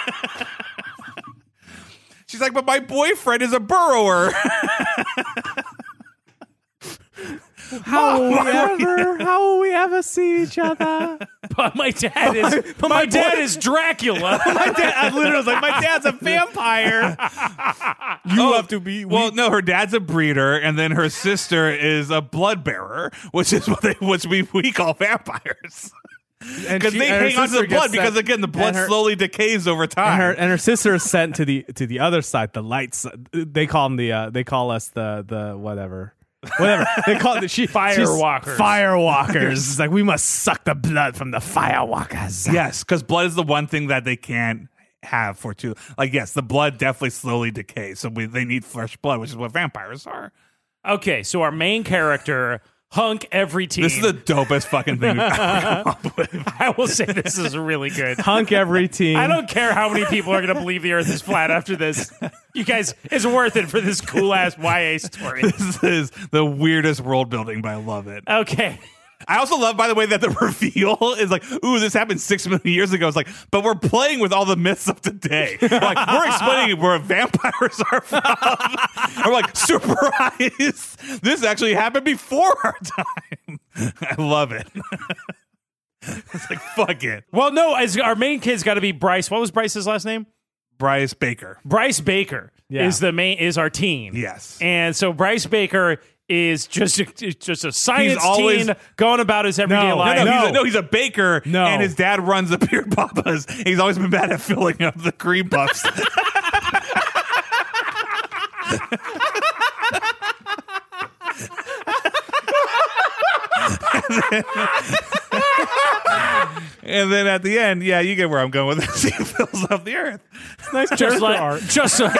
She's like, but my boyfriend is a burrower. How will we ever see each other? But my dad is Dracula. My dad, I literally was like, my dad's a vampire. You have to be. Well, no, her dad's a breeder, and then her sister is a blood bearer, which is what we call vampires. Because they hang on to the blood, because again, the blood slowly decays over time. And her sister is sent to the other side, the lights. They call them they call us the whatever. They call it Firewalkers. Firewalkers. It's like we must suck the blood from the firewalkers. Yes, because blood is the one thing that they can't have for too. Like, yes, the blood definitely slowly decays, so they need fresh blood, which is what vampires are. Okay, so our main character, Hunk Every Teen. This is the dopest fucking thing we've ever come up with. I will say this is really good. Hunk Every Teen. I don't care how many people are going to believe the Earth is flat after this. You guys, it's worth it for this cool ass YA story. This is the weirdest world building, but I love it. Okay. I also love, by the way, that the reveal is like, ooh, this happened 6 million years ago. It's like, but we're playing with all the myths of today. Like, we're explaining where vampires are from. I'm like, surprise! This actually happened before our time. I love it. It's like, fuck it. Well, no, our main kid's got to be Bryce. What was Bryce's last name? Bryce Baker. Bryce Baker is our teen. Yes. And so Bryce Baker is just a science teen going about his everyday life. He's a baker, and his dad runs the Beard Papas. He's always been bad at filling up the cream puffs. And then at the end, yeah, you get where I'm going with this. He fills up the earth. Nice character art. Just like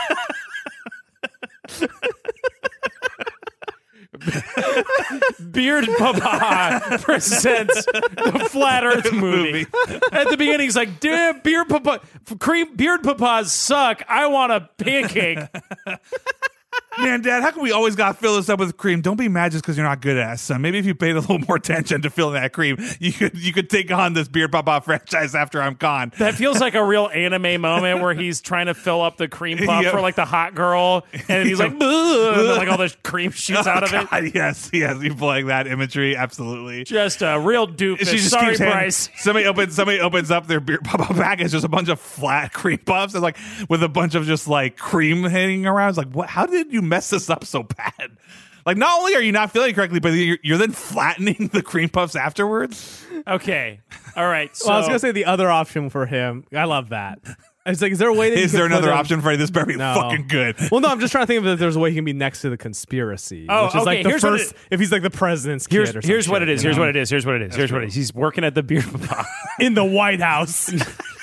Beard Papa presents the Flat Earth movie. At the beginning, he's like, "Damn, Beard Papas suck. I want a pancake." Man, Dad, how come we always got to fill this up with cream? Don't be mad just because you're not good at it, son. Maybe if you paid a little more attention to filling that cream, you could take on this Beard Papa franchise after I'm gone. That feels like a real anime moment where he's trying to fill up the cream puff for like the hot girl, and he's like, and then, like all the cream shoots out of it. God, yes, you playing that imagery, absolutely. Just a real doofus. She just Sorry, keeps Bryce. Somebody opens up their Beard Papa package. There's a bunch of flat cream puffs, and like with a bunch of just like cream hanging around. It's like, what? How did you mess this up so bad? Like, not only are you not feeling it correctly, but you're then flattening the cream puffs afterwards. Okay, all right. So Well, I was gonna say the other option for him. I love that. It's like, is there a way that Is you there can put another him- option for this? Better be No. fucking good. Well, no, I'm just trying to think of if there's a way he can be next to the conspiracy. Oh, which is like okay, the here's what first, if he's like the president's kid or Here's some what shit, it is. you Here's know? what it is. Here's what it is. Here's what it is. He's working at the beer papa. In the White House.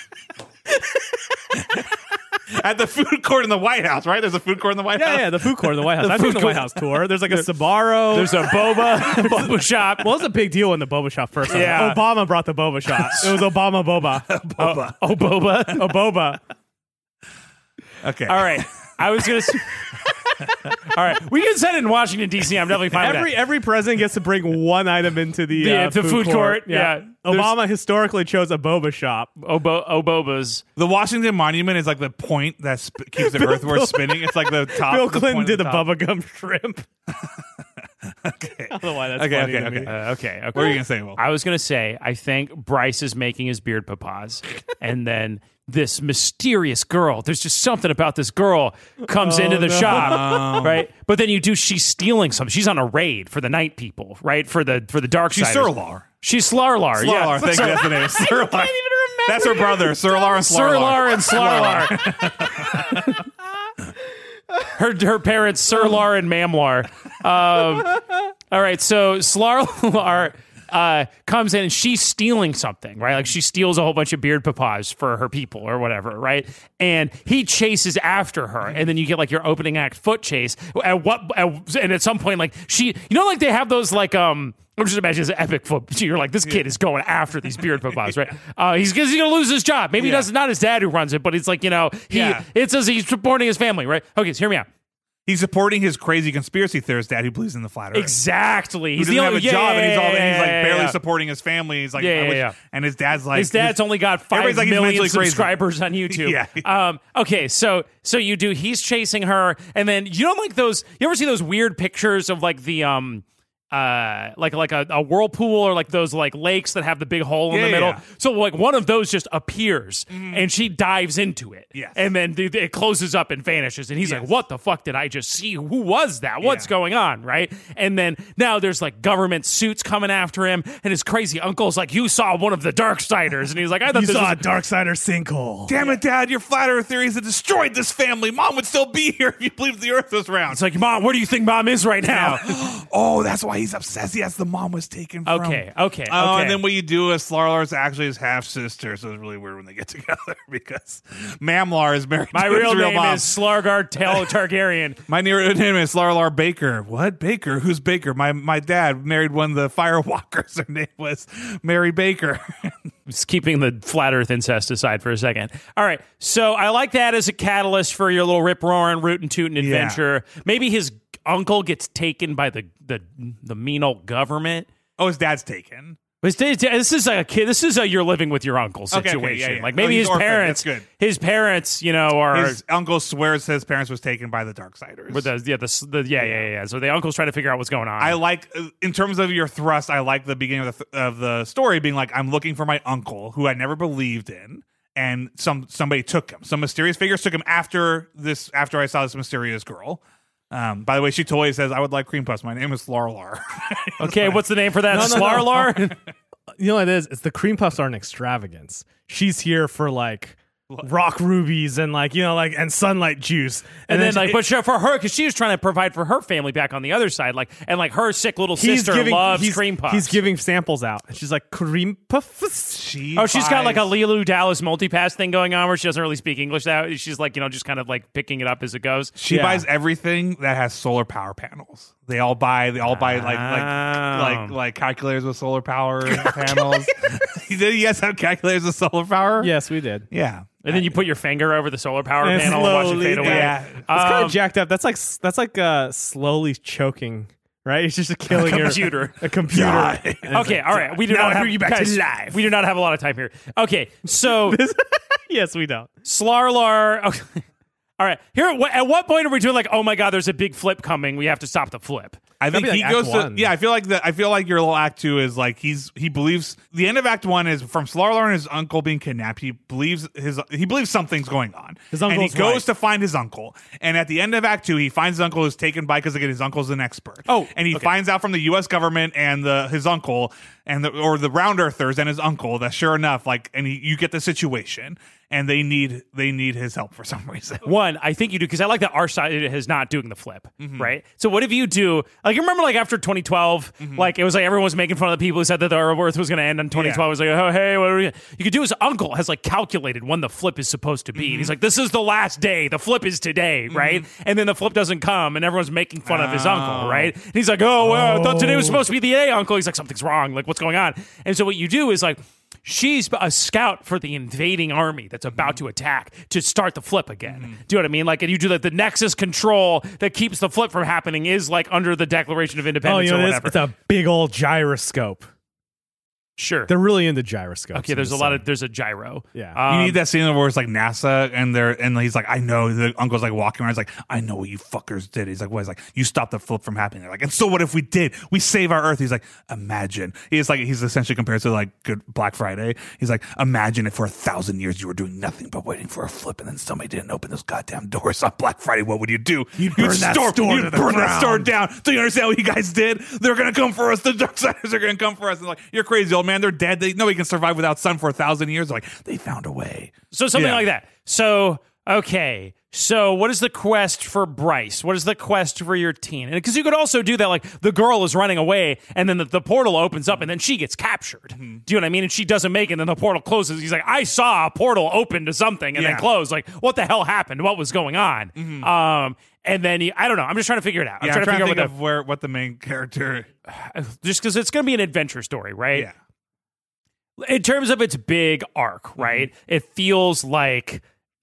At the food court in the White House, right? There's a food court in the White House. Yeah, the food court in the White House. I've been to the White House tour. There's like a Sbarro. There's a boba shop. Well, it was a big deal when the boba shop first started. Yeah. Obama brought the boba shop. It was Obama boba. Boba. Oh, boba. A boba. Okay. All right. I was going to. All right. We can send it in Washington, D.C. I'm definitely fine with that. Every president gets to bring one item into the food court. Yeah. Obama historically chose a boba shop. Bobas. The Washington Monument is like the point that keeps the Earth worth spinning. It's like the top. Bill the Clinton point did at the top. bubblegum shrimp. Okay. I don't know why that's Okay, funny okay, to me. okay. Okay. What are you gonna say, Will? I was going to say, I think Bryce is making his beard papas. And then this mysterious girl, there's just something about this girl comes into the shop, right? But then she's stealing something. She's on a raid for the night people, right? For the dark She's siders. Surlar. She's Slarlar. Slarlar, Yeah. thank you. That's the name. Surlar. I can't even remember. That's her brother, Surlar and Slarlar. Surlar and Slarlar. her parents, Surlar and Mamlar. All right, so Slarlar comes in and she's stealing something, right? Like she steals a whole bunch of beard papas for her people or whatever, right? And he chases after her, and then you get like your opening act foot chase. And at some point, like like they have those like I'm just imagining this epic foot. You're like, this kid is going after these beard papas, right? He's going to lose his job. Maybe he doesn't. Not his dad who runs it, but it's like it says he's supporting his family, right? Okay, so hear me out. He's supporting his crazy conspiracy theorist dad who believes in the flat Earth. Exactly. He doesn't have a job, and he's like barely yeah. supporting his family. He's like, Yeah. And his dad's like, His dad's only got 5 everybody's like he's million mentally crazy. subscribers on YouTube. Yeah. Okay, so he's chasing her, and then you know like those. You ever see those weird pictures of like the like a whirlpool or like those like lakes that have the big hole in the middle. Yeah. So like one of those just appears and she dives into it. Yes. And then it closes up and vanishes. And he's like, what the fuck did I just see? Who was that? What's going on? Right. And then now there's like government suits coming after him. And his crazy uncle's like, you saw one of the Darksiders. And he's like, I thought You this saw was a Darksider sinkhole. damn it, Dad, your flat Earth theories have destroyed this family. Mom would still be here if you believed the Earth was round. It's like, Mom, where do you think Mom is right now? Oh, that's why he's obsessed. Yes, the mom was taken from. Okay. And then what you do is Slarlar's actually his half sister, so it's really weird when they get together because Mamlar is married My to his real name mom. is Slargar Targaryen. My real name is Slarlar Baker. What? Baker? Who's Baker? My dad married one of the Firewalkers. Her name was Mary Baker. Just keeping the flat Earth incest aside for a second. All right, so I like that as a catalyst for your little rip-roaring, rootin'-tootin' adventure. Maybe his uncle gets taken by the mean old government. Oh, his dad's taken. This is like a kid. This is a you're living with your uncle Okay, situation. yeah. Like maybe he's his orphaned. parents. That's good. His parents, are His uncle swears his parents was taken by the Darksiders. with yeah. So the uncle's trying to figure out what's going on. I like, in terms of your thrust, I like the beginning of the story being like, I'm looking for my uncle who I never believed in, and somebody took him. Some mysterious figures took him after I saw this mysterious girl. By the way, she totally says, I would like cream puffs. My name is Slarlar. Okay, what's the name for that? No. Slarlar? You know what it is? It's the cream puffs are an extravagance. She's here for like rock rubies and like and sunlight juice, And then but for her, because she was trying to provide for her family back on the other side, and her sick little sister loves cream puffs. He's giving samples out, and she's like, cream puffs. She's got like a Leeloo Dallas multipass thing going on where she doesn't really speak English. She's like just kind of like picking it up as it goes. She buys everything that has solar power panels. They all buy like calculators with solar power panels. Did you guys have calculators with solar power? Yes, we did. Yeah. And then you put your finger over the solar power And panel and watch it slowly, fade away. yeah. It's kind of jacked up. That's like slowly choking. Right? It's just killing computer. A computer. Die. Okay, all right. We do Now not have bring you back to guys, life. We do not have a lot of time here. Okay, so Yes, we don't. Slarlar. Okay. All right. Here, at what point are we doing like, oh my god, there's a big flip coming. We have to stop the flip. I think That'd be he like goes Act to. One. Yeah, I feel like your little act 2 is like he believes the end of act 1 is from Slarlar and his uncle being kidnapped. He believes something's going on. His and he uncle's goes right. to find his uncle. And at the end of act 2, he finds his uncle who's taken by because again his uncle's an expert. Oh, and he okay. finds out from the U.S. government and his uncle. and or the round earthers and his uncle. That sure enough, like, and you get the situation, and they need his help for some reason. One, I think you do, because I like that our side is not doing the flip, right? So what if you do, like, you remember, like, after 2012, like, it was like everyone was making fun of the people who said that the Earth was going to end in 2012. Yeah. It was like, oh, hey, what are we? You could do his uncle has, like, calculated when the flip is supposed to be. And he's like, this is the last day. The flip is today, right? And then the flip doesn't come, and everyone's making fun of his uncle, right? And he's like, oh, well, I thought today was supposed to be the day, uncle. He's like, something's wrong. Like, what's going on? And so what you do is, like, she's a scout for the invading army that's about to attack to start the flip again. Do you know what I mean? Like, and you do the nexus control that keeps the flip from happening is like under the Declaration of Independence or whatever. It's a big old gyroscope. Sure. They're really into gyroscopes. Okay, there's a gyro. Yeah. You need that scene where it's like NASA and he's like, I know. The uncle's like walking around. He's like, I know what you fuckers did. He's like, what? He's like, you stopped the flip from happening. They're like, and so what if we did? We save our Earth. He's like, imagine. He's essentially compared to like Good Black Friday. He's like, imagine if for 1,000 years you were doing nothing but waiting for a flip, and then somebody didn't open those goddamn doors on Black Friday. What would you do? You'd burn that store down. Do you understand what you guys did? They're gonna come for us. The Darksiders are gonna come for us. And like, you're crazy, old man. They're dead. Nobody can survive without sun for 1,000 years. They're like, they found a way. So something like that. So, okay. So what is the quest for Bryce? What is the quest for your teen? And because you could also do that, like the girl is running away and then the portal opens up and then she gets captured. Do you know what I mean? And she doesn't make it and then the portal closes. He's like, I saw a portal open to something and then close. Like, what the hell happened? What was going on? And then I don't know. I'm just trying to figure it out. I'm trying to figure out what the main character... Just because it's going to be an adventure story, right? Yeah. In terms of its big arc, right? It feels like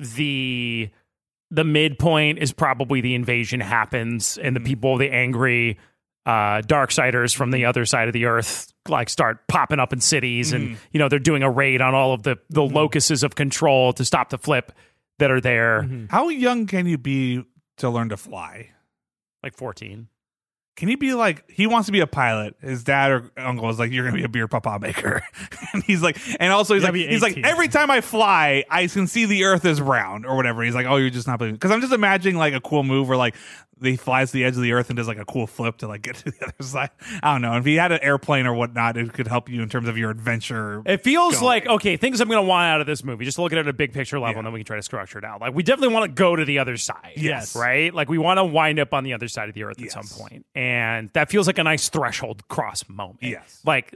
the midpoint is probably the invasion happens and the people, the angry Darksiders from the other side of the Earth, like start popping up in cities and, you know, they're doing a raid on all of the locuses of control to stop the flip that are there. How young can you be to learn to fly? Like 14. Can he be like, he wants to be a pilot. His dad or uncle is like, you're going to be a beer papa maker. And he's like, and also he's like, every time I fly, I can see the Earth is round or whatever. He's like, oh, you're just not believing. Because I'm just imagining like a cool move where like he flies to the edge of the Earth and does like a cool flip to like get to the other side. I don't know. If he had an airplane or whatnot, it could help you in terms of your adventure. It feels like, okay, things I'm going to want out of this movie, just to look at it at a big picture level, and then we can try to structure it out. Like, we definitely want to go to the other side. Yes. Right? Like, we want to wind up on the other side of the Earth at some point. And that feels like a nice threshold cross moment. Yes. Like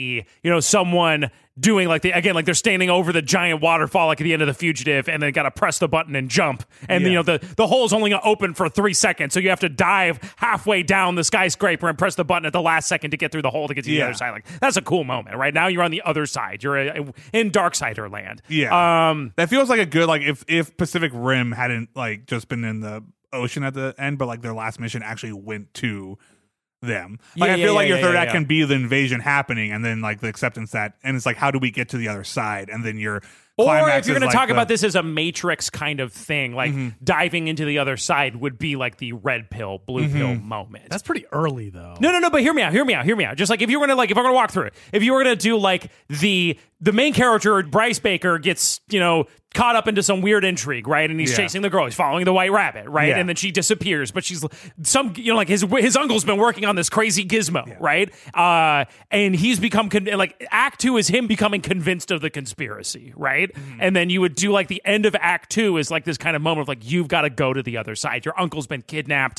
someone doing like they're standing over the giant waterfall like at the end of The Fugitive, and they got to press the button and jump. And the hole's only going to open for 3 seconds. So you have to dive halfway down the skyscraper and press the button at the last second to get through the hole to get to the other side. Like, that's a cool moment, right? Now you're on the other side. You're in Darksider land. Yeah. That feels like a good, like if Pacific Rim hadn't like just been in the ocean at the end, but like their last mission actually went to them. Like, I feel like your third act can be the invasion happening and then like the acceptance that, and it's like, how do we get to the other side? And then your or if you're going to talk about this as a Matrix kind of thing, like diving into the other side would be like the red pill, blue pill moment. That's pretty early though. No, but hear me out. Just like if I'm going to walk through it, if you were going to do like the main character, Bryce Baker, gets, caught up into some weird intrigue, right? And he's chasing the girl. He's following the white rabbit, right? Yeah. And then she disappears, but she's like his uncle's been working on this crazy gizmo, right? And he's become Act 2 is him becoming convinced of the conspiracy, right? And then you would do like the end of Act 2 is like this kind of moment of like, you've got to go to the other side. Your uncle's been kidnapped.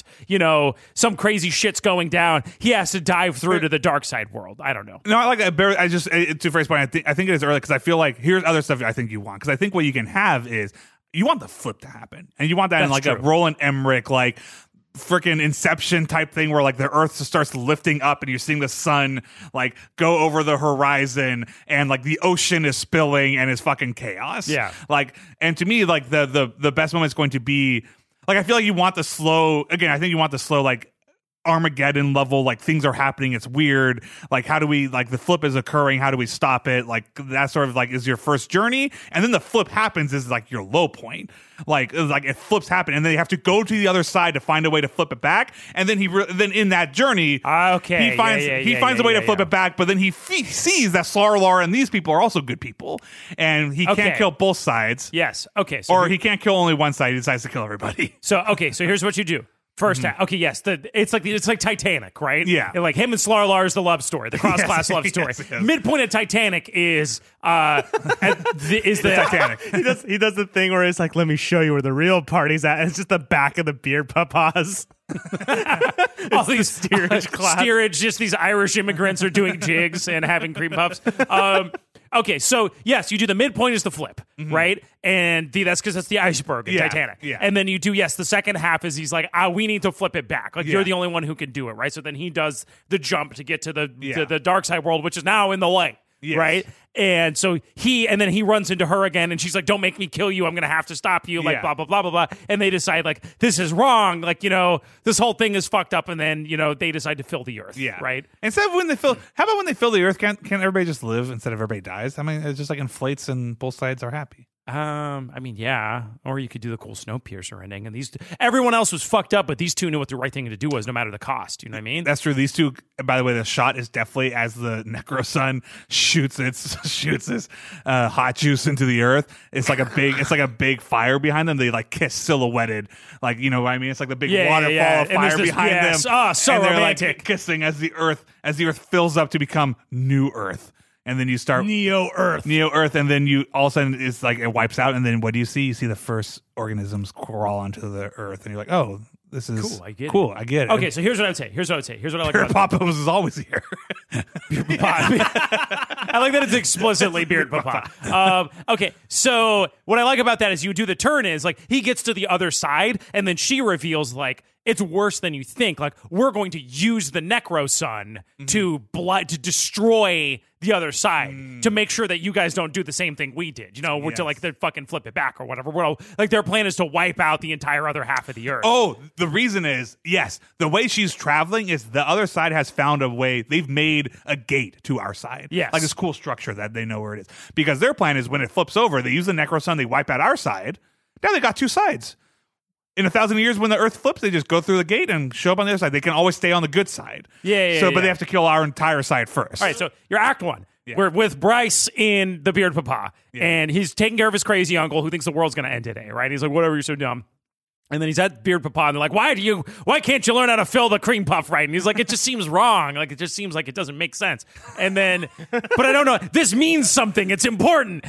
Some crazy shit's going down. He has to dive through to the dark side world. I don't know. No, I like that. To Frey's point, I think it is early because I feel like here's other stuff I think you want. Because I think what you can have is you want the flip to happen, and you want that in like a Roland Emmerich like freaking Inception type thing where like the Earth starts lifting up and you're seeing the sun like go over the horizon and like the ocean is spilling and it's fucking chaos. Yeah. Like, and to me, like the best moment is going to be like, I feel like you want the slow, again, I think you want the slow like Armageddon level, like things are happening, it's weird, like how do we, like the flip is occurring, how do we stop it, like that sort of like is your first journey, and then the flip happens is like your low point, like it flips happen and then they have to go to the other side to find a way to flip it back, and then then in that journey he finds a way to flip it back, but then he sees that Sarlar and these people are also good people and he can't kill both sides. Yes. Okay. So he can't kill only one side, he decides to kill everybody. So here's what you do. First half. Okay, yes. It's like Titanic, right? Yeah. And like him and Slar is the love story, the cross class love story. Yes. Midpoint of Titanic is the Titanic. He does the thing where it's like, let me show you where the real party's at. And it's just the back of the beard papas. all these steerage class. steerage, just these Irish immigrants are doing jigs and having cream puffs. Okay, so yes, you do the midpoint is the flip, right? And that's because that's the iceberg in Yeah, Titanic. yeah. And then you do, yes, the second half is he's like, we need to flip it back. Like, you're the only one who can do it, right? So then he does the jump to get to the dark side world, which is now in the light, right? And so then he runs into her again, and she's like, don't make me kill you. I'm going to have to stop you, like, blah, blah, blah, blah, blah. And they decide, like, this is wrong. Like, this whole thing is fucked up. And then, they decide to fill the earth, right? Instead of how about when they fill the earth, can't everybody just live instead of everybody dies? I mean, it just like inflates and both sides are happy. I mean, yeah. Or you could do the cool Snowpiercer ending. And everyone else was fucked up, but these two knew what the right thing to do was, no matter the cost. You know what I mean? That's true. These two, by the way, the shot is definitely as the Necro Sun shoots its hot juice into the earth. It's like a big fire behind them. They like kiss silhouetted, like, you know what I mean? It's like the big waterfall of fire behind them. Oh, so and they're romantic. like kissing as the earth fills up to become new earth. And then you start Neo Earth, and then you all of a sudden it's like it wipes out, and then what do you see? You see the first organisms crawl onto the earth, and you're like, oh, this is cool. I get it. it. Okay, so here's what I would say. Here's what I like Beard about Papa was always here. I like that it's explicitly Beard Papa. Okay, so what I like about that is you do the turn is like he gets to the other side, and then she reveals like it's worse than you think. Like, we're going to use the Necro Sun to destroy the other side to make sure that you guys don't do the same thing we did. To like they fucking flip it back or whatever. Well, like their plan is to wipe out the entire other half of the earth. Oh, the reason is, yes, the way she's traveling is the other side has found a way. They've made a gate to our side. Yes. Like this cool structure that they know where it is. Because their plan is when it flips over, they use the Necro Sun, they wipe out our side. Now they got two sides. In 1,000 years, when the Earth flips, they just go through the gate and show up on the other side. They can always stay on the good side. But they have to kill our entire side first. All right, so your act one. Yeah. We're with Bryce in the Beard Papa, and he's taking care of his crazy uncle who thinks the world's going to end today, right? He's like, whatever, you're so dumb. And then he's at Beard Papa, and they're like, why can't you learn how to fill the cream puff right? And he's like, it just seems wrong. Like, it just seems like it doesn't make sense. And then, but I don't know. This means something. It's important.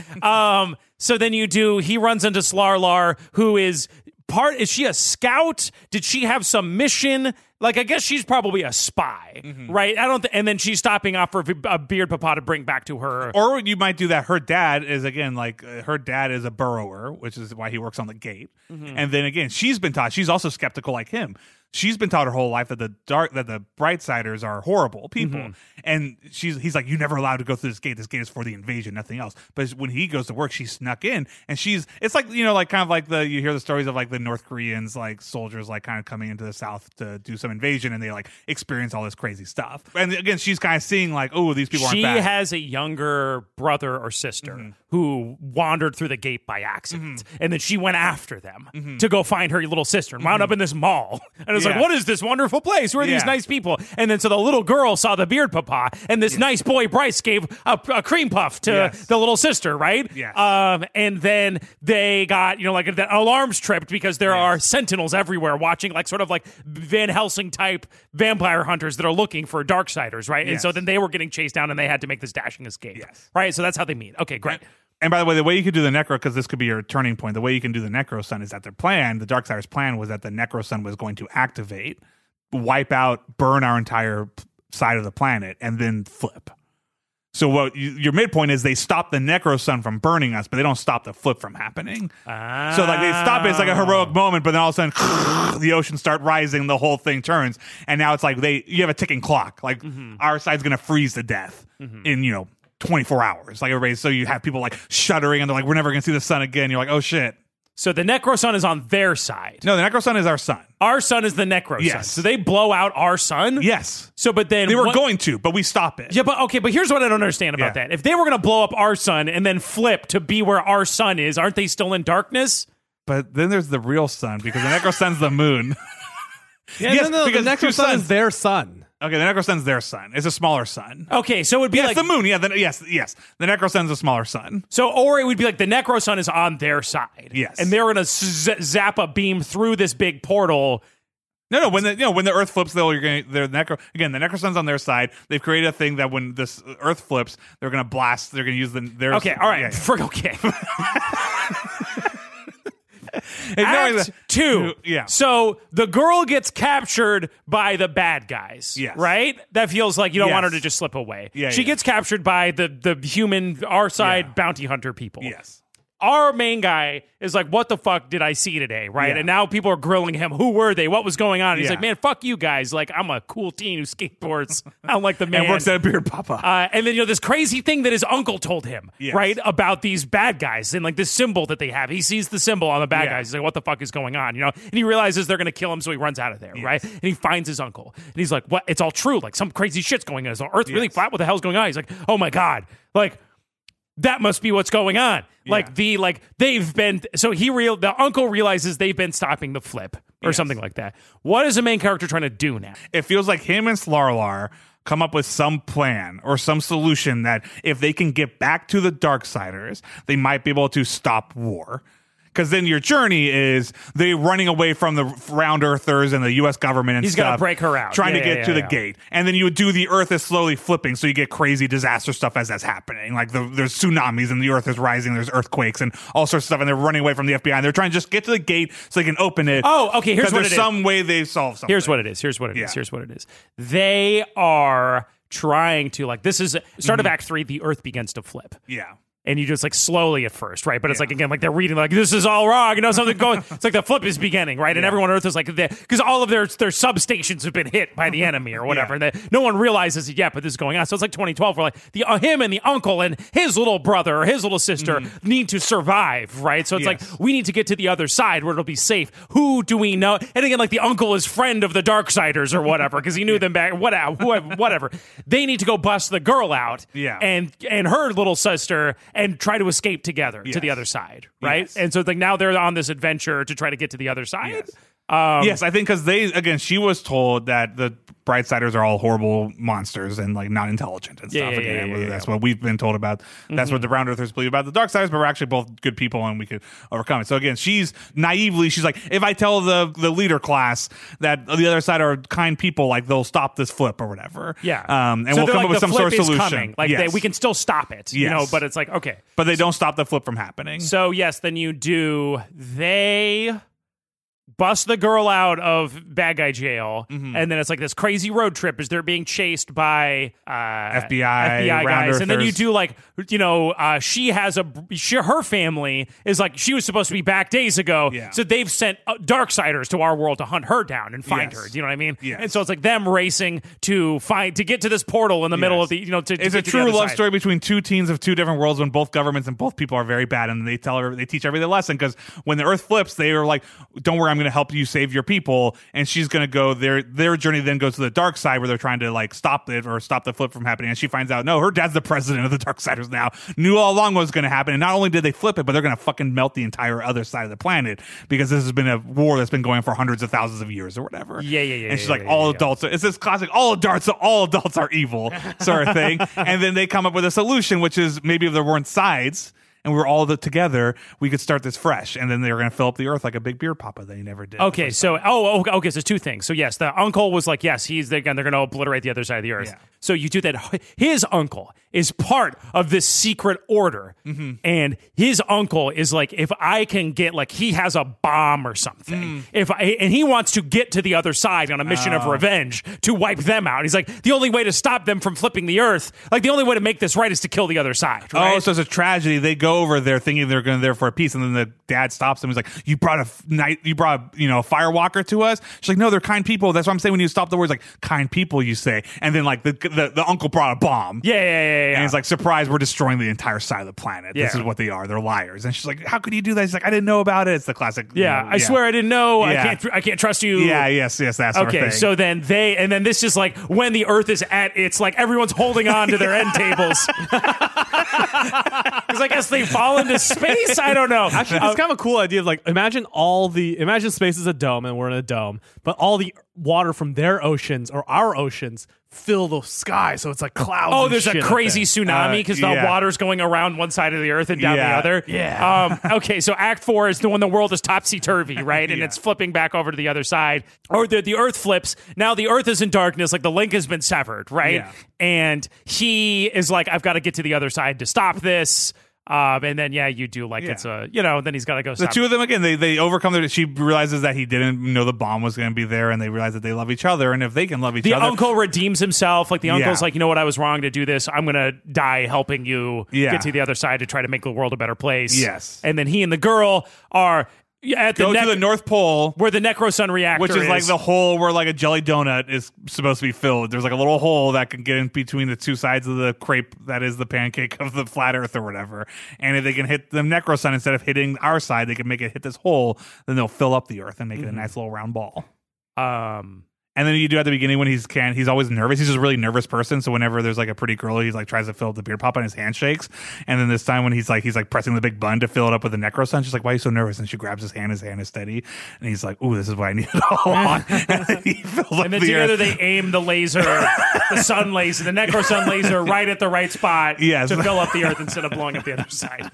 So then he runs into Slarlar, who is she a scout? Did she have some mission? Like, I guess she's probably a spy, right? And then she's stopping off for a Beard Papa to bring back to her. Or you might do that. Her dad is, again, like, her dad is a burrower, which is why he works on the gate. And then, again, she's been taught, she's also skeptical like him. She's been taught her whole life that the Brightsiders are horrible people. And he's like, you're never allowed to go through this gate. This gate is for the invasion, nothing else. But when he goes to work, she snuck in, and it's like, like kind of like you hear the stories of like the North Koreans, like soldiers, like kind of coming into the South to do some invasion, and they like experience all this crazy stuff. And again, she's kind of seeing like, oh, these people aren't bad. She has a younger brother or sister who wandered through the gate by accident, and then she went after them to go find her little sister and wound up in this mall. And it's like, what is this wonderful place? Where are these nice people? And then so the little girl saw the Beard Papa, and this nice boy Bryce gave a cream puff to the little sister, right? Yes. And then they got, like the alarms tripped because there are sentinels everywhere watching, like sort of like Van Helsing type vampire hunters that are looking for Darksiders, right? And so then they were getting chased down, and they had to make this dashing escape, right? So that's how they meet. Okay, great. And by the way, the way you could do the Necro, because this could be your turning point, the way you can do the Necro Sun is that the Darksiders' plan was that the Necro Sun was going to activate, wipe out, burn our entire side of the planet, and then flip. So what your midpoint is, they stop the Necro Sun from burning us, but they don't stop the flip from happening. So like they stop it, it's like a heroic moment, but then all of a sudden the oceans start rising, the whole thing turns, and now it's like you have a ticking clock. Like our side's going to freeze to death in 24 hours. Like everybody, so you have people like shuddering, and they're like, we're never going to see the sun again. You're like, oh shit. So the Necro Sun is on their side. No, the Necro Sun is our sun. Our sun is the Necro Sun. So they blow out our sun? Yes. So, but then... They were going to, but we stop it. Yeah, but here's what I don't understand about that. If they were going to blow up our sun and then flip to be where our sun is, aren't they still in darkness? But then there's the real sun, because the Necro Sun's the moon. Because the Necro Sun is their sun. Okay, the Necro Sun's their sun. It's a smaller sun. Okay, so it would be like... the moon. Yeah, yes. The Necro Sun's a smaller sun. So, or it would be like the Necro Sun is on their side. Yes. And they're going to zap a beam through this big portal No. When the Earth flips, though, the Necrosons on their side. They've created a thing that when this Earth flips, they're gonna blast. They're gonna use their. Okay, all right. Yeah. Okay. Act 2. Yeah. So the girl gets captured by the bad guys. Yes. Right? That feels like you don't Yes. want her to just slip away. Yeah, she yeah. gets captured by the human, our side bounty hunter people. Yes. Our main guy is like, what the fuck did I see today? Right? Yeah. And now people are grilling him. Who were they? What was going on? And he's Yeah. like, man, fuck you guys. Like, I'm a cool teen who skateboards. I'm like the man. And works at a beard papa. And then, this crazy thing that his uncle told him, Yes. right, about these bad guys and like this symbol that they have. He sees the symbol on the bad guys. He's like, what the fuck is going on? And he realizes they're going to kill him, so he runs out of there, right? And he finds his uncle. And he's like, what? It's all true. Like, some crazy shit's going on. Is the Earth really flat? What the hell's going on? He's like, oh my God. Like, that must be what's going on. The uncle realizes they've been stopping the flip or something like that. What is the main character trying to do now? It feels like him and Slarlar come up with some plan or some solution that if they can get back to the Darksiders, they might be able to stop war. Because then your journey is they running away from the round earthers and the U.S. government and He's stuff. got to break her out. Trying to get to the yeah. gate. And then you would do the earth is slowly flipping, so you get crazy disaster stuff as that's happening. Like there's tsunamis and the earth is rising, there's earthquakes and all sorts of stuff, and they're running away from the FBI. And they're trying to just get to the gate so they can open it. Oh, okay, here's what it is. There's some way they solve something. Here's what it is. They are trying to, like, this is start of Act 3, the Earth begins to flip. Yeah. And you just like slowly at first, right? But it's like, again, like they're reading like, this is all wrong. Something going, it's like the flip is beginning, right? And everyone on Earth is like, because all of their substations have been hit by the enemy or whatever. And no one realizes it yet, but this is going on. So it's like 2012 where like him and the uncle and his little brother or his little sister need to survive, right? So it's like, we need to get to the other side where it'll be safe. Who do we know? And again, like the uncle is friend of the Darksiders or whatever, because he knew them back, whatever. They need to go bust the girl out and her little sister and try to escape together to the other side, right? Yes. And so it's like now they're on this adventure to try to get to the other side. Yes. Yes, I think because she was told that the Brightsiders are all horrible monsters and like not intelligent and stuff. That's what we've been told about. That's what the Round Earthers believe about the Darksiders, but we're actually both good people and we could overcome it. So again, she's like, if I tell the leader class that the other side are kind people, like they'll stop this flip or whatever. Yeah. And so we'll come up with some sort of solution. Coming. Like we can still stop it, but it's like, okay. But they don't stop the flip from happening. So yes, then they bust the girl out of bad guy jail, and then it's like this crazy road trip as they're being chased by FBI guys, and then you do like she has her family is like she was supposed to be back days ago, so they've sent Darksiders to our world to hunt her down and find her. Do you know what I mean? Yes. And so it's like them racing to get to this portal in the middle of the it's a true love story between two teens of two different worlds when both governments and both people are very bad, and they teach everybody the lesson because when the Earth flips, they are like, don't worry, I'm going to help you save your people, and she's going to go their journey then goes to the dark side where they're trying to like stop it or stop the flip from happening, and she finds out no, her dad's the president of the Darksiders now, knew all along what was going to happen, and not only did they flip it, but they're going to fucking melt the entire other side of the planet because this has been a war that's been going for hundreds of thousands of years or whatever. Yeah. And she's like, adults, it's this classic all adults are evil sort of thing. And then they come up with a solution, which is maybe if there weren't sides and we're all together, we could start this fresh. And then they were going to fill up the earth like a big beer papa they never did. Okay, so okay, so two things. So yes, the uncle was like, yes, they're going to obliterate the other side of the earth. Yeah. So you do that. His uncle is part of this secret order, and his uncle is like, if I can get like he has a bomb or something, and he wants to get to the other side on a mission of revenge to wipe them out. He's like, the only way to stop them from flipping the earth, like the only way to make this right is to kill the other side. Right? Oh, so it's a tragedy. They go over there thinking they're going there for a peace, and then the dad stops them. He's like, "You brought a firewalker to us." She's like, "No, they're kind people." That's what I'm saying. When you stop the words, like kind people, you say, and then like the uncle brought a bomb. Yeah. And he's like, "Surprise, we're destroying the entire side of the planet. This is what they are. They're liars." And she's like, "How could you do that?" He's like, "I didn't know about it." It's the classic. I swear I didn't know. Yeah. I can't trust you. Yes, that sort of thing. Okay, so then this is like when the earth is it's like everyone's holding on to their end tables. Because I guess they fall into space. I don't know. Actually, it's kind of a cool idea. Like, imagine space is a dome and we're in a dome, but all the water from their oceans or our oceans fill the sky, so it's like clouds. Oh, and there's shit a up crazy there. tsunami because the water's going around one side of the earth and down the Yeah. other. Yeah. Okay, so Act 4 is the one the world is topsy-turvy, right? And it's flipping back over to the other side. Or the earth flips. Now the earth is in darkness, like the link has been severed, right? Yeah. And he is like, I've got to get to the other side to stop this. And then, you do like it's a, then he's got to go The stop. two of them again, they overcome their. She realizes that he didn't know the bomb was going to be there, and they realize that they love each other, and if they can love each The other, uncle redeems himself. Like the uncle's Yeah. like, you know what, I was wrong to do this. I'm gonna die helping you Yeah. get to the other side to try to make the world a better place. Yes. And then he and the girl are at the go to the North Pole, where the Necrosun reactor which is like the hole where like a jelly donut is supposed to be filled. There's like a little hole that can get in between the two sides of the crepe that is the pancake of the flat Earth or whatever. And if they can hit the Necrosun instead of hitting our side, they can make it hit this hole. Then they'll fill up the Earth and make it a nice little round ball. And then you do at the beginning when he's always nervous. He's just a really nervous person. So whenever there's like a pretty girl, he's like tries to fill up the beer pop and his hand shakes. And then this time when he's like pressing the big button to fill it up with the Necrosun, she's like, "Why are you so nervous?" And she grabs his hand is steady. And he's like, "Ooh, this is what I needed all along." And then he fills up and then the together Earth. they aim the laser, the sun laser, the Necrosun laser right at the right spot Yes. to fill up the Earth instead of blowing up the other side.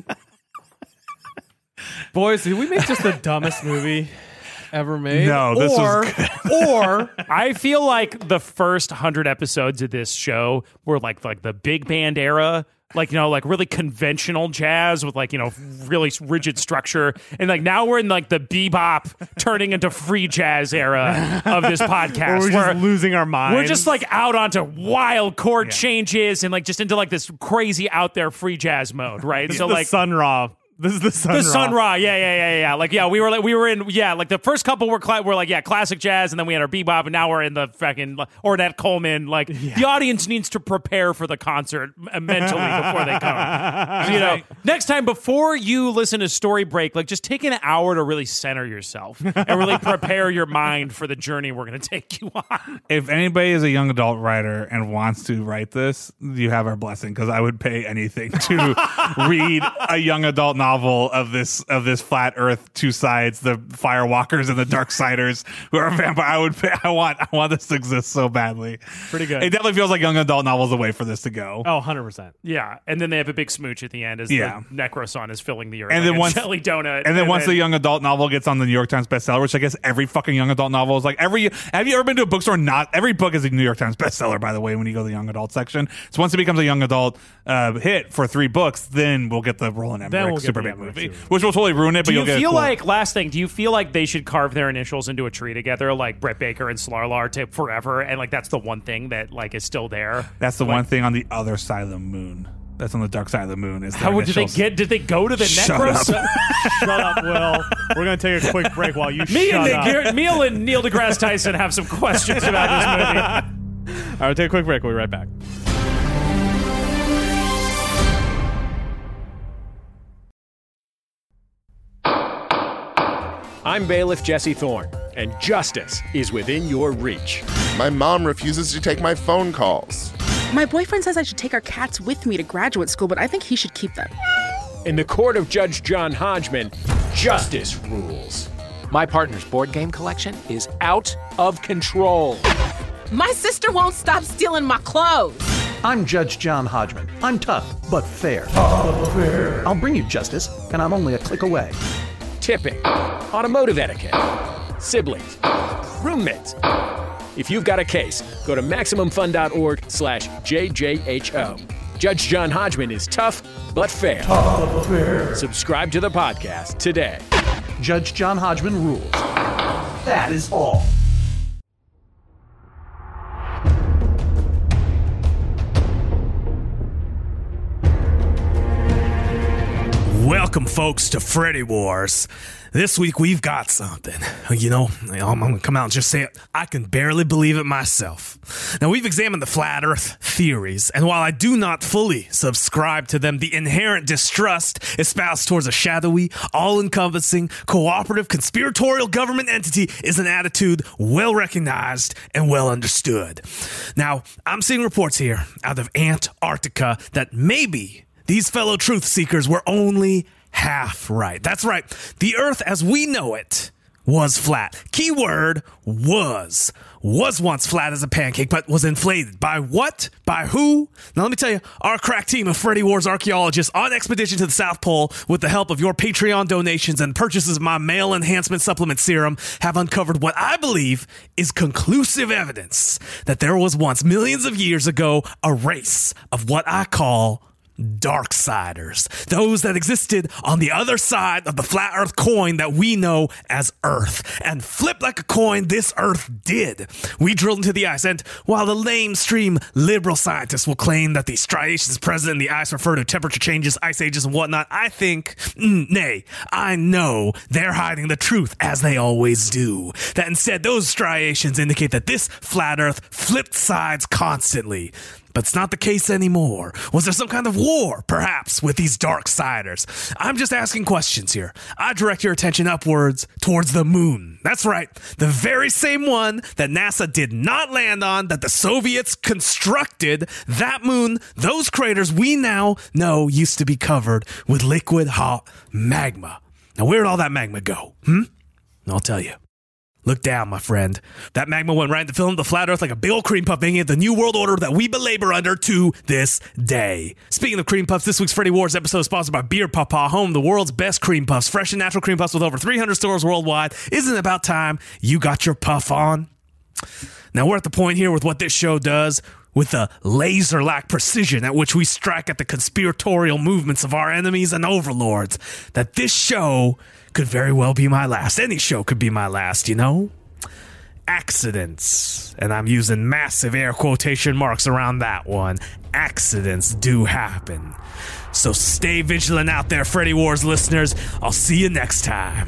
Boys, did we make just the dumbest movie ever made? No, this was or I feel like the first 100 episodes of this show were like the big band era, like really conventional jazz with really rigid structure, and like now we're in like the bebop turning into free jazz era of this podcast. we're just losing our minds. We're just like out onto wild chord changes and like just into like this crazy out there free jazz mode, right? So the like Sun Ra. This is the Sun Ra. the Sun Ra, yeah. Like, we were in, like the first couple were classic jazz, and then we had our bebop, and now we're in the fucking Ornette Coleman. Like, the audience needs to prepare for the concert mentally before they come. Next time before you listen to Story Break, like just take an hour to really center yourself and really prepare your mind for the journey we're going to take you on. If anybody is a young adult writer and wants to write this, you have our blessing, because I would pay anything to read a young adult novel of this flat Earth, two sides, the Firewalkers and the Darksiders who are vampire. I would pay. I want this to exist so badly. Pretty good. It definitely feels like young adult novels the way for this to go. Oh, 100%. Yeah, and then they have a big smooch at the end as the Necrosun is filling the earth And like then a once- jelly donut. And then once the young adult novel gets on the New York Times bestseller, which I guess every fucking young adult novel is like have you ever been to a bookstore? Not every book is a New York Times bestseller, by the way, when you go to the young adult section. So once it becomes a young adult hit for 3 books, then we'll get the Roland Then Emmerich we'll get Superman the movie, Emmerich which will totally ruin it, but Do you'll you get feel a cool, like, last thing, do you feel like they should carve their initials into a tree together, like Brett Baker and Slarlar to forever, and like that's the one thing that like is still there? that's the one thing on the other side of the moon. That's on the dark side of the moon. Is their How did they initials. get? Did they go to the Shut Necrosun? Shut up, Will. We're going to take a quick break while you Me shut up. and Neil deGrasse Tyson have some questions about this movie. All right, we'll take a quick break. We'll be right back. I'm bailiff Jesse Thorne, and justice is within your reach. My mom refuses to take my phone calls. My boyfriend says I should take our cats with me to graduate school, but I think he should keep them. In the court of Judge John Hodgman, justice rules. My partner's board game collection is out of control. My sister won't stop stealing my clothes. I'm Judge John Hodgman. I'm tough, but fair. I'll bring you justice, and I'm only a click away. Tipping, automotive etiquette, siblings, roommates. If you've got a case, go to MaximumFun.org/JJHO. Judge John Hodgman is tough, but fair. Subscribe to the podcast today. Judge John Hodgman rules. That is all. Welcome, folks, to Freddy Wars. This week we've got something. I'm going to come out and just say it. I can barely believe it myself. Now, we've examined the flat earth theories, and while I do not fully subscribe to them, the inherent distrust espoused towards a shadowy, all-encompassing, cooperative, conspiratorial government entity is an attitude well recognized and well understood. Now, I'm seeing reports here out of Antarctica that maybe these fellow truth seekers were only half right. That's right. The Earth as we know it was flat. Keyword was once flat as a pancake, but was inflated. By what? By who? Now let me tell you, our crack team of Freddy Wars archaeologists on expedition to the South Pole with the help of your Patreon donations and purchases of my male enhancement supplement serum have uncovered what I believe is conclusive evidence that there was once, millions of years ago, a race of what I call Darksiders, those that existed on the other side of the flat earth coin that we know as Earth, and flipped like a coin this Earth did. We drilled into the ice, and while the lamestream liberal scientists will claim that the striations present in the ice refer to temperature changes, ice ages, and whatnot, I think, nay, I know they're hiding the truth, as they always do, that instead those striations indicate that this flat Earth flipped sides constantly. But it's not the case anymore. Was there some kind of war, perhaps, with these Darksiders? I'm just asking questions here. I direct your attention upwards towards the moon. That's right, the very same one that NASA did not land on, that the Soviets constructed. That moon, those craters we now know used to be covered with liquid hot magma. Now, where'd all that magma go? I'll tell you. Look down, my friend. That magma went right into filling the flat earth like a big old cream puff, making it the new world order that we belabor under to this day. Speaking of cream puffs, this week's Freddy Wars episode is sponsored by Beer Papa, home of the world's best cream puffs. Fresh and natural cream puffs with over 300 stores worldwide. Isn't it about time you got your puff on? Now, we're at the point here with what this show does, with the laser-like precision at which we strike at the conspiratorial movements of our enemies and overlords, that this show could very well be my last. Any show could be my last, you know? Accidents, and I'm using massive air quotation marks around that one. Accidents do happen. So stay vigilant out there, Freddy Wars listeners. I'll see you next time.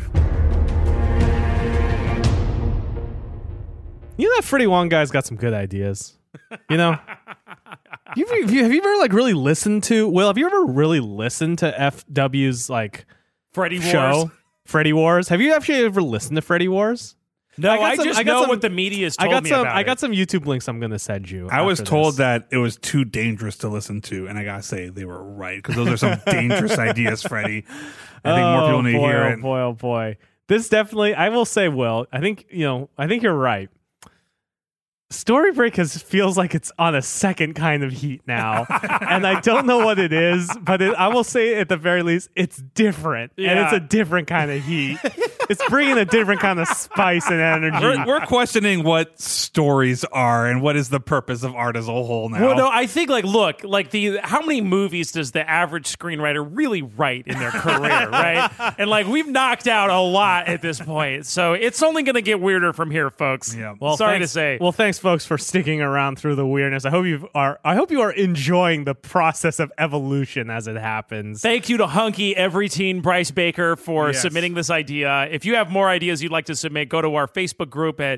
You know that Freddie Wong guy's got some good ideas. You know? Have you ever like really listened to Will? Have you ever really listened to FW's like Freddy show? Wars. Freddy Wars. Have you actually ever listened to Freddy Wars? No, I just know what the media has told me about I got some YouTube links I'm going to send you. I was told that it was too dangerous to listen to, and I gotta say they were right, because those are some dangerous ideas, Freddie. I think more people need to hear it. Oh boy. This definitely, I will say, Will, I think you're right. Story Break feels like it's on a second kind of heat now, and I don't know what it is, but I will say at the very least it's different, and it's a different kind of heat. It's bringing a different kind of spice and energy. We're questioning what stories are and what is the purpose of art as a whole now. Well, no, I think how many movies does the average screenwriter really write in their career, right? And we've knocked out a lot at this point, so it's only going to get weirder from here, folks. Yeah. Well, sorry to say. Well, thanks, folks, for sticking around through the weirdness. I hope you are enjoying the process of evolution as it happens. Thank you to Hunky Every Teen Bryce Baker for submitting this idea. If you have more ideas you'd like to submit, go to our Facebook group at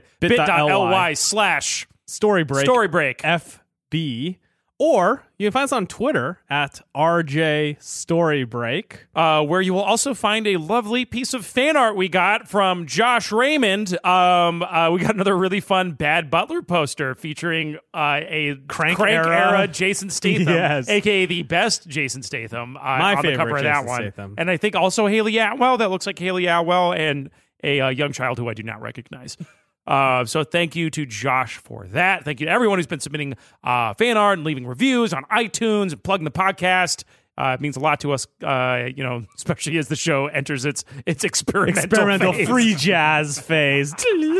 bit.ly/Storybreak FB, or you can find us on Twitter at RJ Storybreak, where you will also find a lovely piece of fan art we got from Josh Raymond. We got another really fun Bad Butler poster featuring a crank era Jason Statham, aka the best Jason Statham, my on the favorite cover of that Jason one. Statham. And I think also Haley Atwell. That looks like Haley Atwell and a young child who I do not recognize. So thank you to Josh for that. Thank you to everyone who's been submitting fan art and leaving reviews on iTunes and plugging the podcast. It means a lot to us, especially as the show enters its experimental phase. Free jazz phase.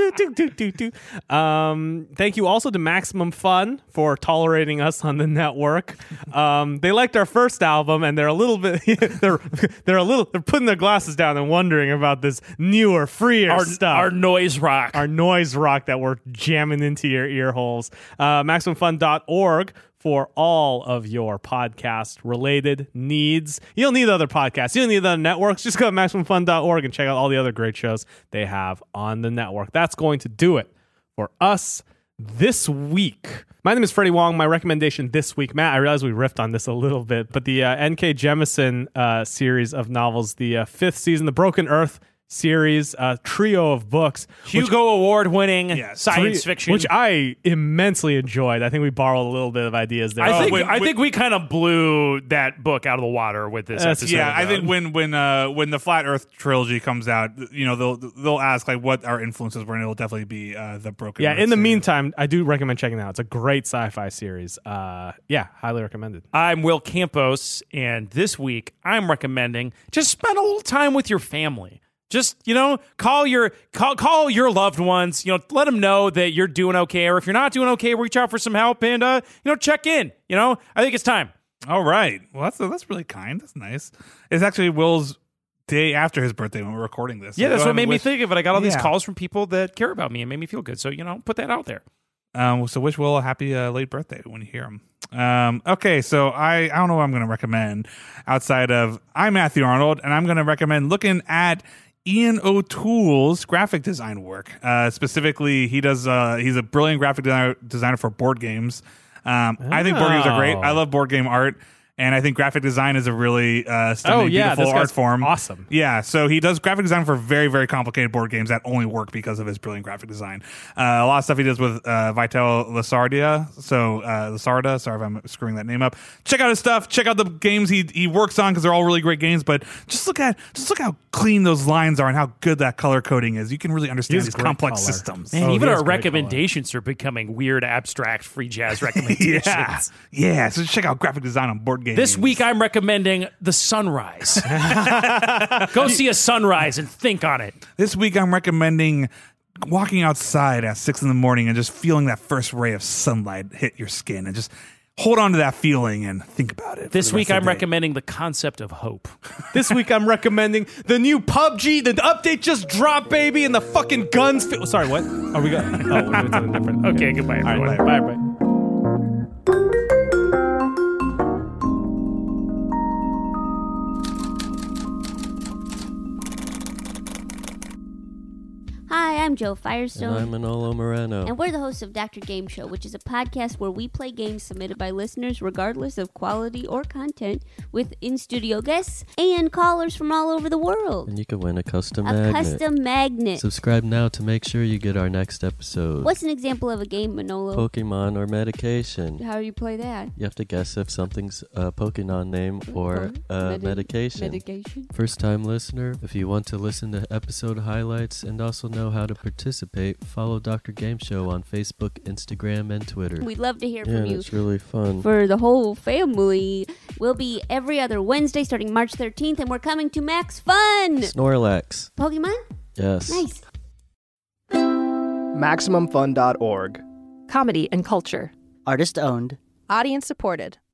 Thank you also to Maximum Fun for tolerating us on the network. They liked our first album, and they're a little bit they're putting their glasses down and wondering about this newer, freer stuff. Our noise rock that we're jamming into your ear holes. MaximumFun.org for all of your podcast-related needs. You don't need other podcasts. You don't need other networks. Just go to MaximumFun.org and check out all the other great shows they have on the network. That's going to do it for us this week. My name is Freddie Wong. My recommendation this week, Matt, I realize we riffed on this a little bit, but the N.K. Jemisin series of novels, the fifth season, The Broken Earth, series, a trio of books. Hugo Award-winning science fiction. Which I immensely enjoyed. I think we borrowed a little bit of ideas there. I think we kind of blew that book out of the water with this episode. Yeah, I think when the Flat Earth trilogy comes out, they'll ask like what our influences were, and it'll definitely be the Broken Earth in the series. meantime, I do recommend checking it out. It's a great sci-fi series. Highly recommended. I'm Will Campos, and this week I'm recommending just spend a little time with your family. Just, call your loved ones, let them know that you're doing okay. Or if you're not doing okay, reach out for some help and, check in. I think it's time. All right. Well, that's really kind. That's nice. It's actually Will's day after his birthday when we're recording this. Yeah, that's what made me think of it. I got all these calls from people that care about me and made me feel good. So, put that out there. So wish Will a happy late birthday when you hear him. Okay, so I don't know what I'm going to recommend outside of I'm Matthew Arnold, and I'm going to recommend looking at Ian O'Toole's graphic design work. Specifically, he's a brilliant graphic designer for board games. I think board games are great. I love board game art. And I think graphic design is a really stunning, beautiful art form. Awesome. Yeah, so he does graphic design for very, very complicated board games that only work because of his brilliant graphic design. A lot of stuff he does with Vital Lasarda. So Lasarda, sorry if I'm screwing that name up. Check out his stuff. Check out the games he works on because they're all really great games. But just look how clean those lines are and how good that color coding is. You can really understand these complex systems. And even our recommendations are becoming weird, abstract, free jazz recommendations. Yeah. So check out graphic design on board games. This week, I'm recommending The Sunrise. Go see a sunrise and think on it. This week, I'm recommending walking outside at 6 a.m. and just feeling that first ray of sunlight hit your skin and just hold on to that feeling and think about it. This week, I'm recommending the concept of hope. This week, I'm recommending the new PUBG. The update just dropped, baby, and the fucking guns. Sorry, what? Are we going? Oh, we're doing something different. Okay, goodbye, everyone. All right, bye, everybody. Hi, I'm Joe Firestone. And I'm Manolo Moreno. And we're the hosts of Dr. Game Show, which is a podcast where we play games submitted by listeners regardless of quality or content, with in-studio guests and callers from all over the world. And you can win a custom magnet. Custom magnet. Subscribe now to make sure you get our next episode. What's an example of a game, Manolo? Pokemon or medication. How do you play that? You have to guess if something's a Pokemon name or a medication. Medication? First-time listener, if you want to listen to episode highlights and also know how to participate, follow Dr. Game Show on Facebook, Instagram, and Twitter. We'd love to hear from you. Yeah, it's really fun. For the whole family. We'll be every other Wednesday starting March 13th, and we're coming to Max Fun! Snorlax. Pokemon? Yes. Nice. MaximumFun.org. Comedy and culture. Artist owned. Audience supported.